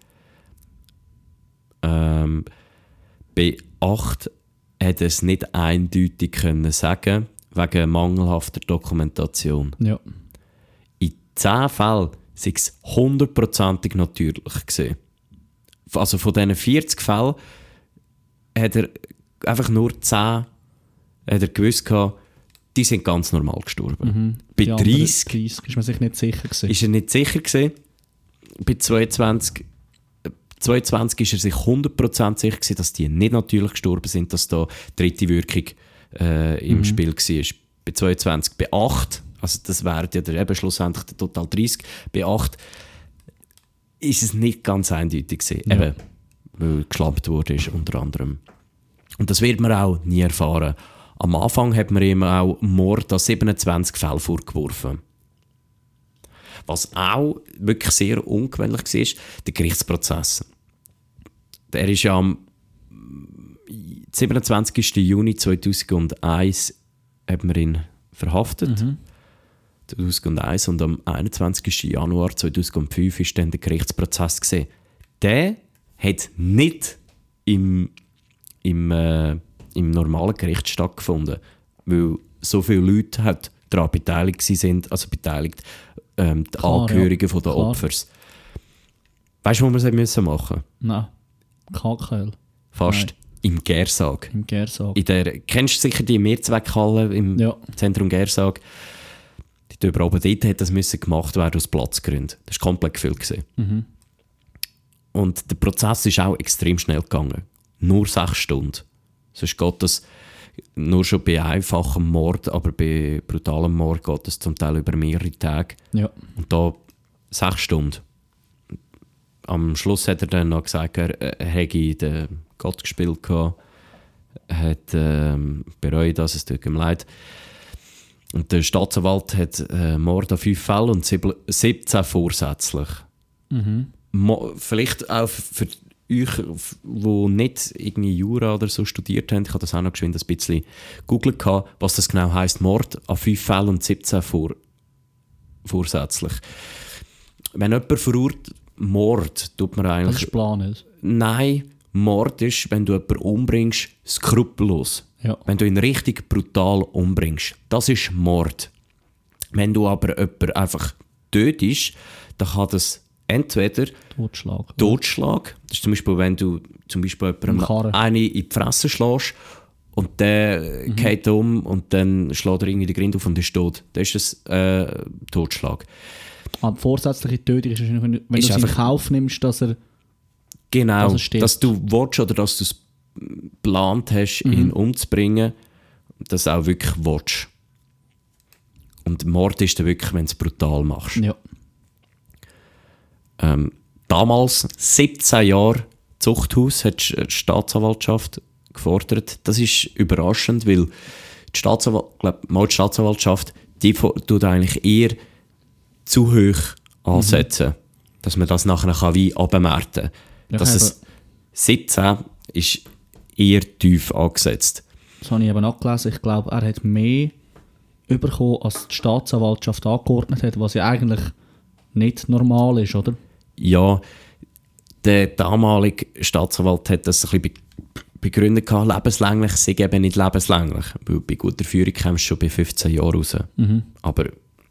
Bei 8 hat er es nicht eindeutig können sagen, wegen mangelhafter Dokumentation. Ja. In 10 Fällen sei es 100%ig natürlich gewesen. Also von diesen 40 Fällen hat er einfach nur 10 hat er gewusst gehabt, die sind ganz normal gestorben. Bei 30 ist man sich nicht sicher gewesen. Ist er nicht sicher gewesen. Bei 22 ist er sich 100% sicher gewesen, dass die nicht natürlich gestorben sind, dass da dritte Wirkung im Spiel war. Bei 22, bei 8, also das wäre ja eben schlussendlich der total 30, bei 8 ist es nicht ganz eindeutig gewesen, eben, weil geschlampt wurde unter anderem. Und das wird man auch nie erfahren. Am Anfang hat man ihm auch Mord an 27 Fällen vorgeworfen. Was auch wirklich sehr ungewöhnlich war, der Gerichtsprozess. Der ist ja am 27. Juni 2001 hat man ihn verhaftet. 2001 und am 21. Januar 2005 war dann der Gerichtsprozess gewesen. Der hat nicht im normalen Gericht stattgefunden, weil so viele Leute halt daran beteiligt sind, also beteiligt die Angehörigen von den Opfers. Weißt du, wo wir es machen mussten? Nein, KKL. Fast. Nein. Im Gersag. Im Gersag. Kennst du sicher die Mehrzweckhalle im Zentrum Gersag? Dort hat das gemacht werden aus Platzgründen. Das war komplett gefüllt. Und der Prozess ist auch extrem schnell gegangen. Nur 6 Stunden. Sonst geht das nur schon bei einfachem Mord, aber bei brutalem Mord geht das zum Teil über mehrere Tage. Ja. Und da 6 Stunden. Am Schluss hat er dann noch gesagt, er hätte den Gott gespielt gehabt, hat bereut, dass es tut ihm leid. Und der Staatsanwalt hat Mord an 5 Fällen und 17 vorsätzlich. Mhm. Vielleicht auch für euch, die nicht irgendwie Jura oder so studiert haben, ich habe das auch noch geschwind ein bisschen gegoogelt, was das genau heisst, Mord an 5 Fällen und 17 vorsätzlich. Wenn jemand verurteilt, Mord tut man eigentlich... Das ist Plan. Nein, Mord ist, wenn du jemanden umbringst, skrupellos. Ja. Wenn du ihn richtig brutal umbringst. Das ist Mord. Wenn du aber jemanden einfach tötest, dann kann das entweder Totschlag. Das ist zum Beispiel, wenn du zum Beispiel jemandem einen in die Fresse schlägst und der geht um und dann schlägt er irgendwie den Grind auf und ist tot. Das ist ein Totschlag. Aber vorsätzliche Tötung ist wahrscheinlich, wenn du es in Kauf nimmst, dass er... Genau, dass du willst oder dass du es geplant hast, ihn umzubringen, dass du auch wirklich willst. Und Mord ist dann wirklich, wenn du es brutal machst. Ja. Damals, 17 Jahre Zuchthaus, hat die Staatsanwaltschaft gefordert. Das ist überraschend, weil die Staatsanwaltschaft die tut eigentlich eher zu hoch ansetzen, dass man das nachher wie abmerken kann. Dass es 17 ist eher tief angesetzt. Das habe ich eben nachgelesen. Ich glaube, er hat mehr bekommen, als die Staatsanwaltschaft angeordnet hat, was ja eigentlich nicht normal ist, oder? Ja, der damalige Staatsanwalt hat das ein bisschen begründet gehabt, lebenslänglich sei eben nicht lebenslänglich. Weil bei guter Führung kommst du schon bei 15 Jahren raus. Aber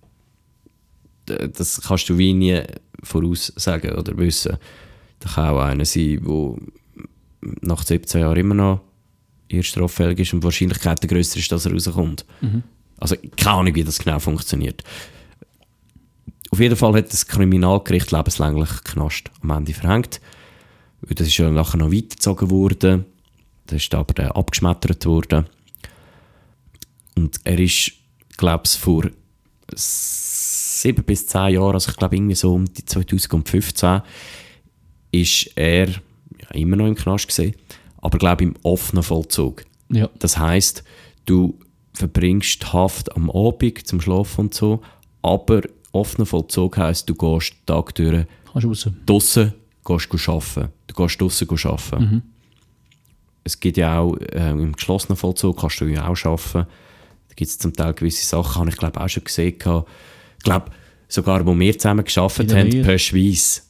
das kannst du wie nie voraussagen oder wissen. Da kann auch einer sein, der nach 17 Jahren immer noch erst straffällig ist und die Wahrscheinlichkeit grösser ist, dass er rauskommt. Also keine Ahnung, wie das genau funktioniert. Auf jeden Fall hat das Kriminalgericht lebenslänglich Knast am Ende verhängt. Das ist ja nachher noch weitergezogen worden. Das ist aber dann abgeschmettert worden. Und er ist, glaube ich, vor 7 bis 10 Jahren, also ich glaube irgendwie so um die 2015, ist er immer noch im Knast gewesen, aber glaube im offenen Vollzug. Ja. Das heisst, du verbringst die Haft am Abend zum Schlafen und so, aber offener Vollzug heisst, du gehst den Tag durch draussen arbeiten. Du gehst draussen arbeiten. Es gibt ja auch im geschlossenen Vollzug kannst du ja auch arbeiten. Da gibt es zum Teil gewisse Sachen, habe ich glaube auch schon gesehen. Ich glaube, sogar wo wir zusammen gearbeitet haben, per Schweiz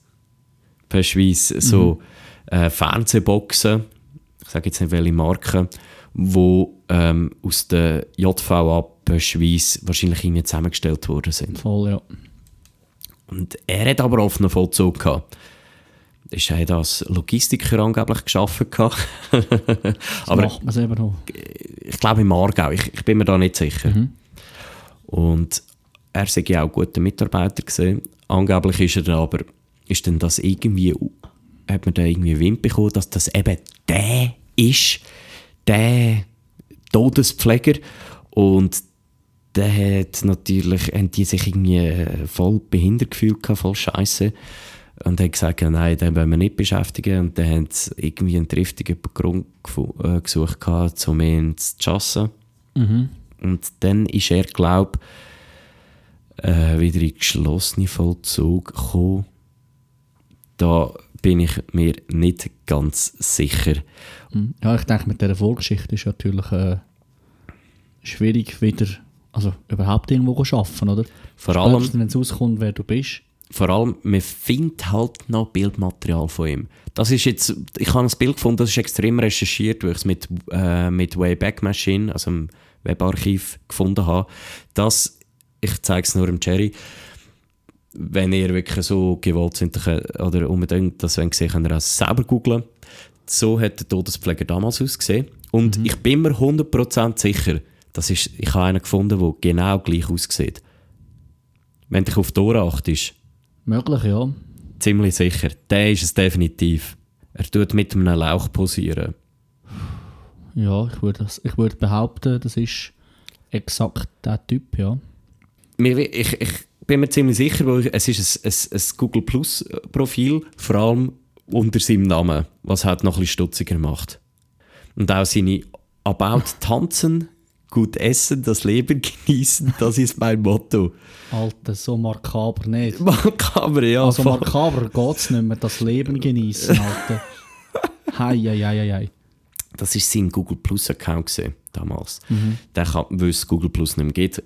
so Fernsehboxen, ich sage jetzt nicht welche Marke, die aus der JVA per Schweiz wahrscheinlich irgendwie zusammengestellt worden sind. Voll, ja. Und er hat aber offenen Vollzug gehabt. Er hat als Logistiker angeblich gearbeitet. Aber macht man selber noch. Ich glaube im Aargau, ich bin mir da nicht sicher. Und er sei ja auch ein guter Mitarbeiter gewesen. Angeblich ist dann das irgendwie, hat man da irgendwie Wind bekommen, dass das eben der ist, der Todespfleger. Und der hat natürlich, haben die sich irgendwie voll behindert gefühlt, voll Scheiße. Und haben gesagt, nein, den wollen wir nicht beschäftigen. Und dann haben sie irgendwie einen triftigen Grund gesucht, um ihn zu chassen. Und dann ist er, glaube ich, wieder in geschlossenen Vollzug gekommen. Da bin ich mir nicht ganz sicher. Ja, ich denke, mit dieser Vorgeschichte ist natürlich schwierig wieder, also überhaupt irgendwo zu arbeiten, oder? Vor allem, wenn es rauskommt, wer du bist. Vor allem, man findet halt noch Bildmaterial von ihm. Das ist jetzt, ich habe ein Bild gefunden, das ist extrem recherchiert, weil ich es mit Wayback Machine, also einem Webarchiv, gefunden habe. Ich zeige es nur dem Jerry. Wenn ihr wirklich so gewollt sind oder unbedingt das sehen, könnt ihr auch selber googlen. So hat der Todespfleger damals ausgesehen. Und ich bin mir 100% sicher, ich habe einen gefunden, der genau gleich aussieht. Wenn dich auf die Ohren achtest. Möglich, ja. ziemlich sicher. Der ist es definitiv. Er tut mit einem Lauch posieren. Ja, ich würde behaupten, das ist exakt der Typ, ja. Ich bin mir ziemlich sicher, weil es ist ein Google Plus Profil, vor allem unter seinem Namen, was halt noch ein bisschen stutziger macht. Und auch seine About tanzen, gut essen, das Leben genießen, das ist mein Motto. Alter, so makaber nicht. Makaber, ja. Also makaber geht es nicht mehr, das Leben genießen, Alter. Hei. Das war sein Google Plus Account gewesen, damals. Weil es Google Plus nicht mehr gibt,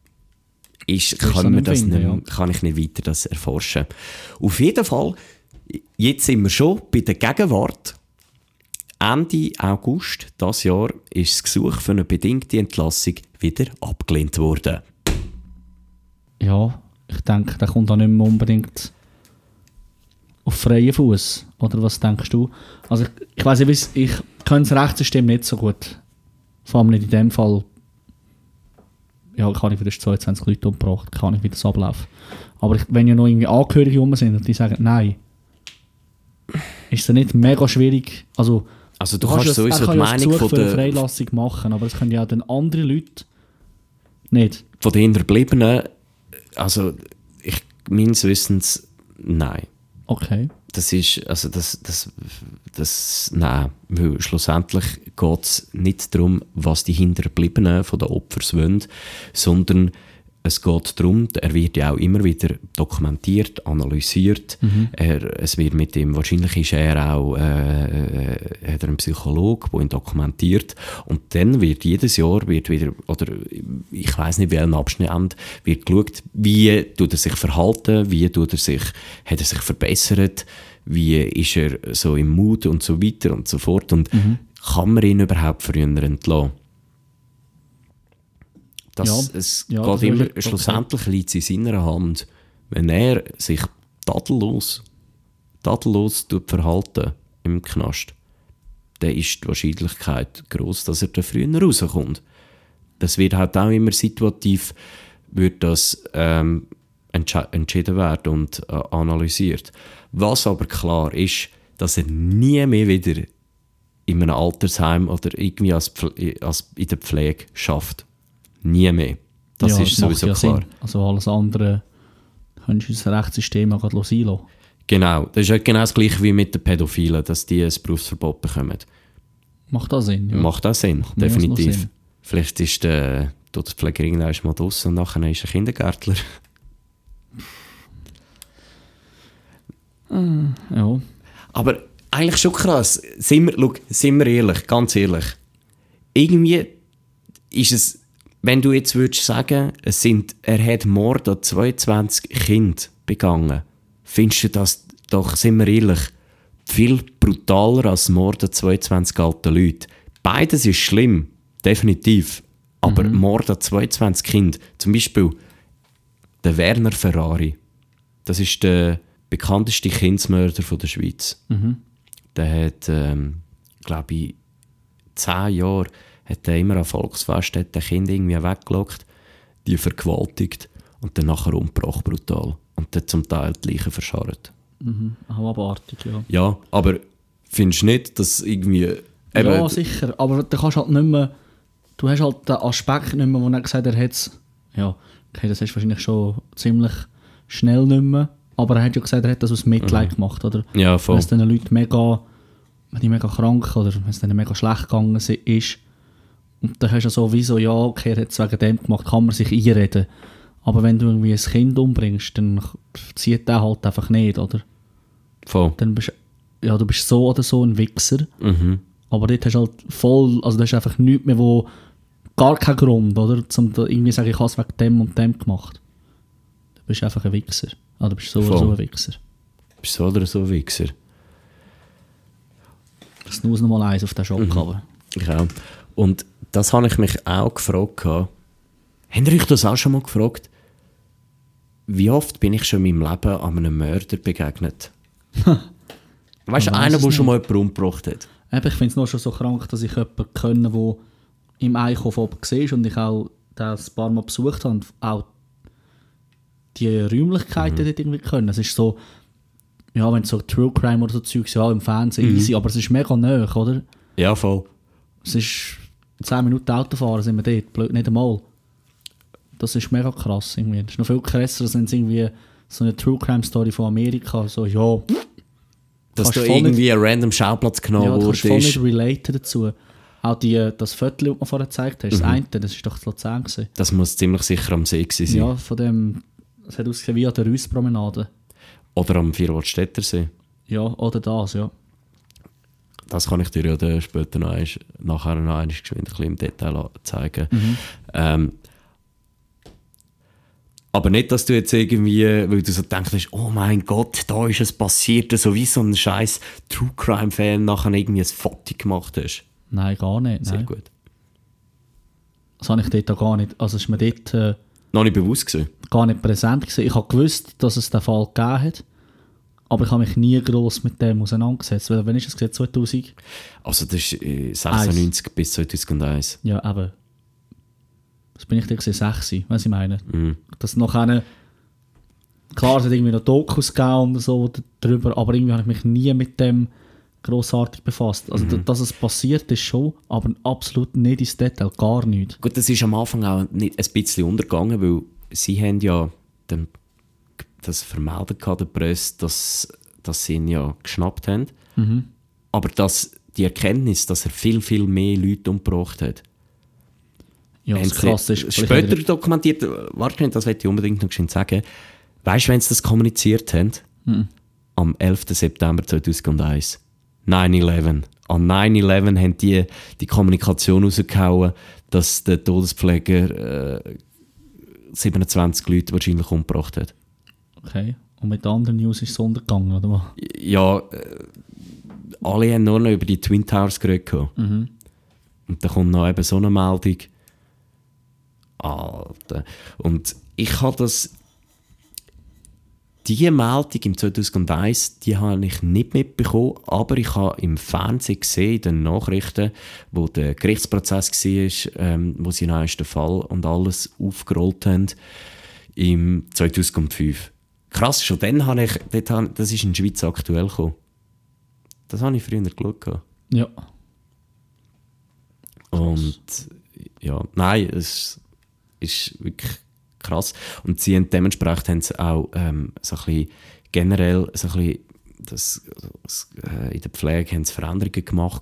kann ich nicht weiter das erforschen. Auf jeden Fall, jetzt sind wir schon bei der Gegenwart. Ende August dieses Jahr ist das Gesuch für eine bedingte Entlassung wieder abgelehnt worden. Ja, ich denke, der kommt auch nicht mehr unbedingt auf freien Fuß. Oder was denkst du? Also ich weiss nicht, ich kenne das Rechtssystem nicht so gut. Vor allem nicht in dem Fall. Ja, ich habe für 22 Leute umgebracht, kann ich, wie das abläuft. Aber wenn ja noch irgendwie Angehörige rum sind und die sagen nein, ist es ja nicht mega schwierig. Also du kannst sowieso die Meinung von der Freilassung machen, aber das können ja dann andere Leute nicht. Von den Hinterbliebenen, also meines Wissens, nein. Okay. Das ist, also nein, weil schlussendlich geht es nicht darum, was die Hinterbliebenen von den Opfern wollen, sondern es geht darum, er wird ja auch immer wieder dokumentiert, analysiert. Es wird mit ihm, wahrscheinlich ist er auch hat er einen Psychologe, der ihn dokumentiert. Und dann wird jedes Jahr wieder, oder ich weiss nicht, welchen Abschnitt, wird geschaut, wie tut er sich verhalten, hat er sich verbessert, wie ist er so im Mut und so weiter und so fort. Und kann man ihn überhaupt früher entlassen? Schlussendlich liegt es in seiner Hand, wenn er sich tadellos verhalten im Knast, dann ist die Wahrscheinlichkeit gross, dass er da früher rauskommt. Das wird halt auch immer situativ wird das, entschieden werden und analysiert. Was aber klar ist, dass er nie mehr wieder in einem Altersheim oder irgendwie in der Pflege schafft. Nie mehr. Das ist sowieso klar. Sinn. Also alles andere könntest du das Rechtssystem auch sein lassen. Genau. Das ist ja genau das Gleiche wie mit den Pädophilen, dass die ein Berufsverbot bekommen. Macht das Sinn? Ja. Macht das Sinn, definitiv. Sinn. Vielleicht ist der Todespfleger irgendwann mal draussen und nachher ist er Kindergärtler. Ja. Aber eigentlich schon krass. Sind wir ehrlich, ganz ehrlich. Irgendwie ist es, wenn du jetzt würdest sagen, er hat Mord an 22 Kinder begangen, findest du das doch, sind wir ehrlich, viel brutaler als Mord an 22 alten Leuten. Beides ist schlimm, definitiv. Aber Mord an 22 Kindern, zum Beispiel der Werner Ferrari, das ist der bekannteste Kindsmörder der Schweiz. Der hat, glaube ich, 10 Jahre hat er immer an Volksfest den Kind irgendwie weggelockt, die vergewaltigt und dann nachher umgebracht, brutal. Und dann zum Teil die Leichen verscharrt. Auch abartig, ja. Ja, aber findest du nicht, dass irgendwie... Ja, sicher, aber du kannst halt nicht mehr... Du hast halt den Aspekt nicht mehr, wo er gesagt hat, er hat es... Ja, okay, das hast du wahrscheinlich schon ziemlich schnell nicht mehr. Aber er hat ja gesagt, er hat das aus Mitleid gemacht, oder? Ja, voll. Wenn es den Leuten mega krank oder wenn es denen mega schlecht gegangen ist. Und dann hast du sowieso, ja, okay, er hat es wegen dem gemacht, kann man sich einreden. Aber wenn du irgendwie ein Kind umbringst, dann zieht der halt einfach nicht, oder? Voll. Dann bist du bist so oder so ein Wichser. Aber dort hast du halt voll, also das ist einfach nichts mehr, wo gar kein Grund, oder? Um irgendwie zu sagen, ich habe es wegen dem und dem gemacht. Du bist einfach ein Wichser. Ah, du bist so oder so ein Wichser. Du bist so oder so ein Wichser. Das Nuss nochmal eins auf den Schock. Ich auch. Und das habe ich mich auch gefragt. Habt ihr euch das auch schon mal gefragt? Wie oft bin ich schon in meinem Leben an einem Mörder begegnet? Weißt du, einer, der schon mal jemanden umgebracht hat? Ich finde es noch schon so krank, dass ich jemanden kenne, der im Einkauf oben war und ich auch das ein paar Mal besucht habe und auch die Räumlichkeiten dort irgendwie können. Es ist so, Ja, wenn so True Crime oder so Zeugs, ja, im Fernsehen easy, aber es ist mega nahe, oder? Ja, voll. Es ist 10 Minuten Autofahren, sind wir dort, blöd nicht einmal. Das ist mega krass irgendwie. Das ist noch viel krasser, als wenn es irgendwie so eine True Crime Story von Amerika, so, ja... Dass du irgendwie einen random Schauplatz genommen wurdest. Ja, du kannst voll nicht relaten dazu. Auch das Foto, das du vorher gezeigt hast, das eine, das war doch in Luzern gewesen. Das muss ziemlich sicher am See sein. Ja, von dem... Es hat ausgesehen wie an der Rüsspromenade. Oder am Vierwaldstätter See. Ja, oder das, ja. Das kann ich dir ja dann später nachher noch ein bisschen im Detail zeigen. Aber nicht, dass du jetzt irgendwie, weil du so denkst, oh mein Gott, da ist es passiert, so wie so ein scheiß True Crime-Fan nachher irgendwie ein Foto gemacht hast. Nein, gar nicht. Sehr gut. Das habe ich dort auch gar nicht. Also ist mir dort noch nicht bewusst gewesen? Gar nicht präsent gewesen. Ich habe gewusst, dass es den Fall gegeben hat, aber ich habe mich nie gross mit dem auseinandergesetzt. Weil, wann ist es 2000? Also das ist 96 bis 2001. Ja, eben. Das bin ich da gesehen, 6, was ich meine. Das noch eine... Klar, es hat irgendwie noch Dokus gegeben und so darüber, aber irgendwie habe ich mich nie mit dem grossartig befasst. Also, dass es passiert ist schon, aber absolut nicht ins Detail, gar nicht. Gut, das ist am Anfang auch nicht ein bisschen untergegangen, weil sie haben ja das vermeldet der Presse, dass sie ihn ja geschnappt haben. Aber die Erkenntnis, dass er viel, viel mehr Leute umgebracht hat, ja, das krass ist. Später dokumentiert, warte, das möchte ich unbedingt noch sagen. Weißt du, wenn sie das kommuniziert haben? Am 11. September 2001. 9/11. An 9/11 haben die Kommunikation rausgehauen, dass der Todespfleger 27 Leute wahrscheinlich umgebracht hat. Okay. Und mit anderen News ist es untergegangen, oder was? Ja, alle haben nur noch über die Twin Towers geredet. Und da kommt noch eben so eine Meldung. Alter. Und ich habe diese Meldung im 2001, die habe ich nicht mitbekommen, aber ich habe im Fernsehen gesehen, in den Nachrichten, wo der Gerichtsprozess war, wo sie den Fall und alles aufgerollt haben, im 2005. Krass, schon dann habe ich, das ist in der Schweiz aktuell gekommen. Das habe ich früher geschaut. Ja. Und ja, nein, es ist wirklich krass. Und sie haben dementsprechend haben sie auch so ein bisschen generell so ein bisschen in der Pflege haben sie Veränderungen gemacht.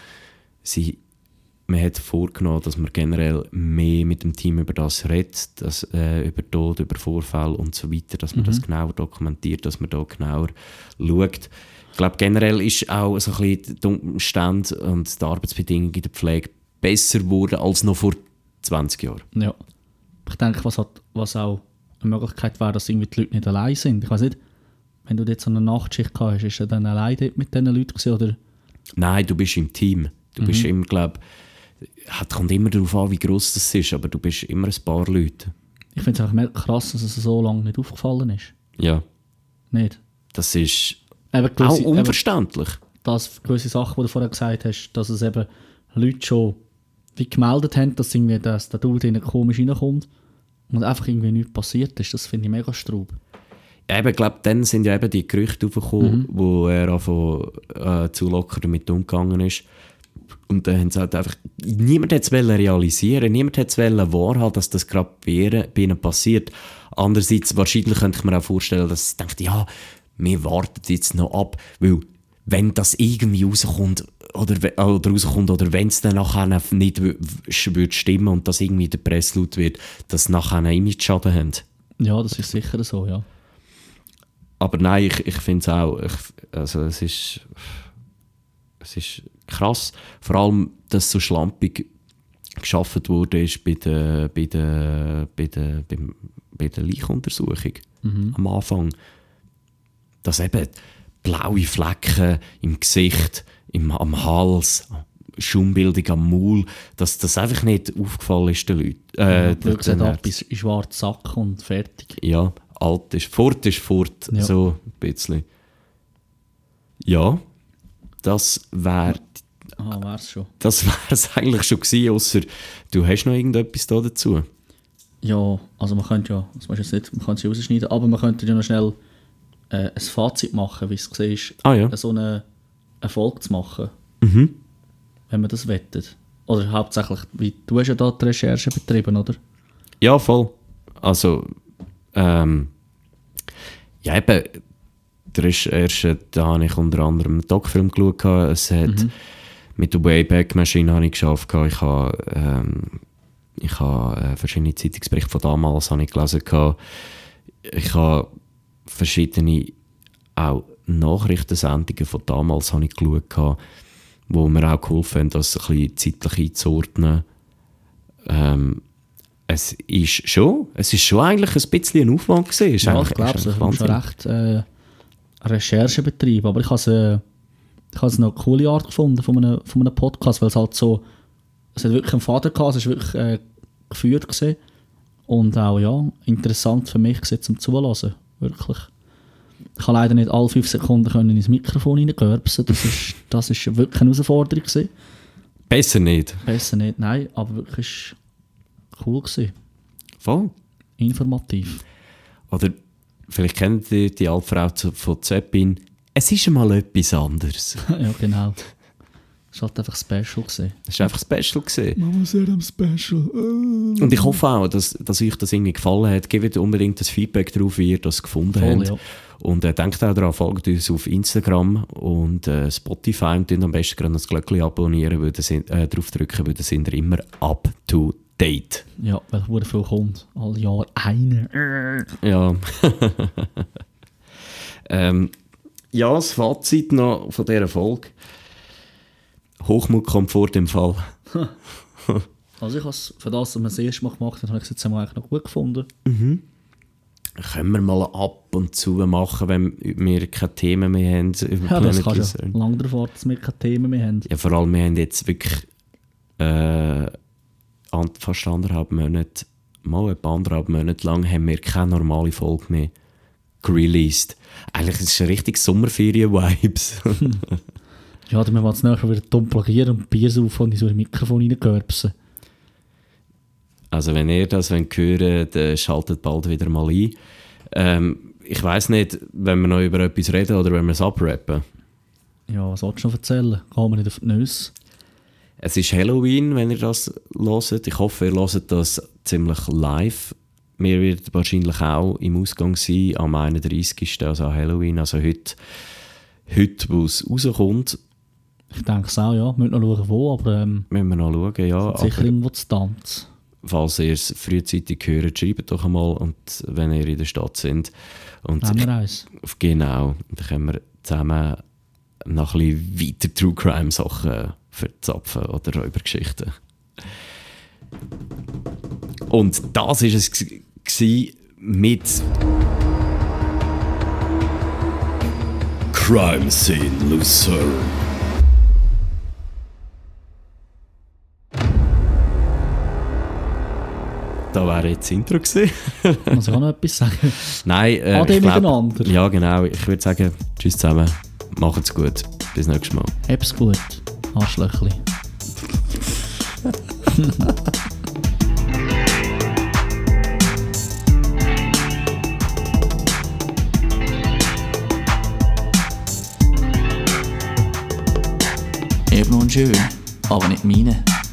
Man hat vorgenommen, dass man generell mehr mit dem Team über das redet, über Tod, über Vorfälle und so weiter, dass man das genauer dokumentiert, dass man da genauer schaut. Ich glaube, generell ist auch so ein bisschen die Umstände und die Arbeitsbedingungen in der Pflege besser geworden als noch vor 20 Jahren. Ja. Ich denke, was auch eine Möglichkeit wäre, dass irgendwie die Leute nicht allein sind. Ich weiß nicht, wenn du jetzt so eine Nachtschicht gehabt hast, ist du dann allein mit diesen Leuten gewesen, oder? Nein, du bist im Team. Du bist immer, glaube es kommt immer darauf an, wie gross das ist, aber du bist immer ein paar Leute. Ich finde es einfach mega krass, dass es so lange nicht aufgefallen ist. Ja. Nicht? Das ist auch unverständlich. Dass gewisse Sachen, die du vorher gesagt hast, dass es eben Leute schon wie gemeldet haben, dass irgendwie der Dude ihnen komisch reinkommt und einfach irgendwie nichts passiert ist, das finde ich mega straub. Ja, ich glaube, dann sind ja eben die Gerüchte aufgekommen, wo er einfach zu locker damit umgegangen ist. Und dann haben sie halt einfach, niemand wollte es realisieren, niemand wollte es wahrhaben, dass das gerade bei ihnen passiert. Andererseits, wahrscheinlich könnte ich mir auch vorstellen, dass sie denken, ja, wir warten jetzt noch ab, weil wenn das irgendwie rauskommt oder wenn es dann nachher nicht würde stimmen und das irgendwie in der Presse laut wird, dass nachher einen Image-Schaden haben. Ja, das ist sicher so, ja. Aber nein, ich finde es auch, also es ist krass, vor allem, dass so schlampig geschaffen wurde ist bei der Leichuntersuchung am Anfang. Dass eben blaue Flecken im Gesicht, am Hals, Schaumbildung am Maul, dass das einfach nicht aufgefallen ist den Leuten. Wirklich ab in schwarzen Sack und fertig. Ja, alt ist fort, ja. So ein bisschen. Ja, das wäre wär's schon. Das wäre es eigentlich schon gewesen, ausser du hast noch irgendetwas da dazu? Ja, also man könnte ja, das weißt du jetzt nicht, man kann es ja rausschneiden, aber man könnte ja noch schnell ein Fazit machen, wie es siehst, ja. so eine Erfolg zu machen, Mhm. wenn man das wettet. Oder hauptsächlich, wie du hast ja da die Recherche betrieben, oder? Ja, voll. Also, ja eben, die Recherche, da habe ich unter anderem einen Doc-Film geschaut. Es hat mit der Wayback Machine habe ich geschafft. Ich habe verschiedene Zeitungsberichte von damals habe ich gelesen. Ich habe verschiedene auch Nachrichtensendungen von damals habe ich geschaut, wo mir auch geholfen haben, das ein bisschen zeitlich einzuordnen. Es ist schon eigentlich ein bisschen ein Aufwand gewesen. Ja, ich glaube es. Ich habe schon recht Recherche betrieben. Aber ich habe es noch eine coole Art gefunden von einem Podcast, weil es halt so, es hat wirklich einen Faden gehabt, es war wirklich geführt gewesen. Und auch, ja, interessant für mich gewesen, zum Zuhören. Wirklich. Ich habe leider nicht alle 5 Sekunden ins Mikrofon reingörpsen. Das ist wirklich eine Herausforderung gewesen. Besser nicht. Besser nicht, nein, aber wirklich cool gewesen. Voll. Informativ. Oder vielleicht kennt ihr die Altfrau von Zeppin. Es ist einmal etwas anderes. Ja, genau. Es war halt einfach special gewesen. Es war einfach special gewesen. Mama said I'm special. Und ich hoffe auch, dass euch das irgendwie gefallen hat. Gebt unbedingt das Feedback darauf, wie ihr das gefunden habt. Ja. Und denkt auch daran, folgt uns auf Instagram und Spotify und am besten gerade das Glöckchen abonnieren, drauf drücken, weil dann sind wir immer up to date. Ja, weil es viel kommt. Alle Jahre eine. Ja. Ja, das Fazit noch von dieser Folge. Hochmut kommt vor dem Fall. Also ich habe es, für das, was wir das erste Mal gemacht haben, habe ich es jetzt eigentlich noch gut gefunden. Mhm. Können wir mal ab und zu machen, wenn wir keine Themen mehr haben. Ja, das kann schon lange davor, dass wir keine Themen mehr haben. Ja, vor allem, wir haben jetzt wirklich fast etwa 1,5 Monate lang haben wir keine normale Folge mehr gereleased. Eigentlich ist es richtig Sommerferien-Vibes. Ja, dann müssen wir jetzt nachher wieder dumm plagieren und Bier saufen und in so ein Mikrofon reingörpsen. Also wenn ihr das hören wollt, dann schaltet bald wieder mal ein. Ich weiss nicht, wenn wir noch über etwas reden oder wenn wir es abrappen. Ja, was sollst du noch erzählen? Gehen wir nicht auf die Nüsse? Es ist Halloween, wenn ihr das hört. Ich hoffe, ihr hört das ziemlich live. Wir werden wahrscheinlich auch im Ausgang sein am 31. also an Halloween, also heute wo es rauskommt. Ich denke es auch, ja. Wir müssen noch schauen, wo, aber müssen wir noch schauen, ja. Sicher irgendwo zu Tanz. Falls ihr es frühzeitig hört, schreibt doch einmal, und wenn ihr in der Stadt seid. Und haben wir eins. Genau, dann können wir zusammen noch ein bisschen weiter True Crime Sachen verzapfen oder Räubergeschichten. Und das war es mit Crime Scene Lucerne. Da wäre jetzt das Intro gewesen. Muss ich auch noch etwas sagen? Nein, Ade miteinander. Ja, genau. Ich würde sagen, tschüss zusammen. Macht's gut. Bis nächstes Mal. Hab's gut. Arschlöchli. Eben und schön, aber nicht meine.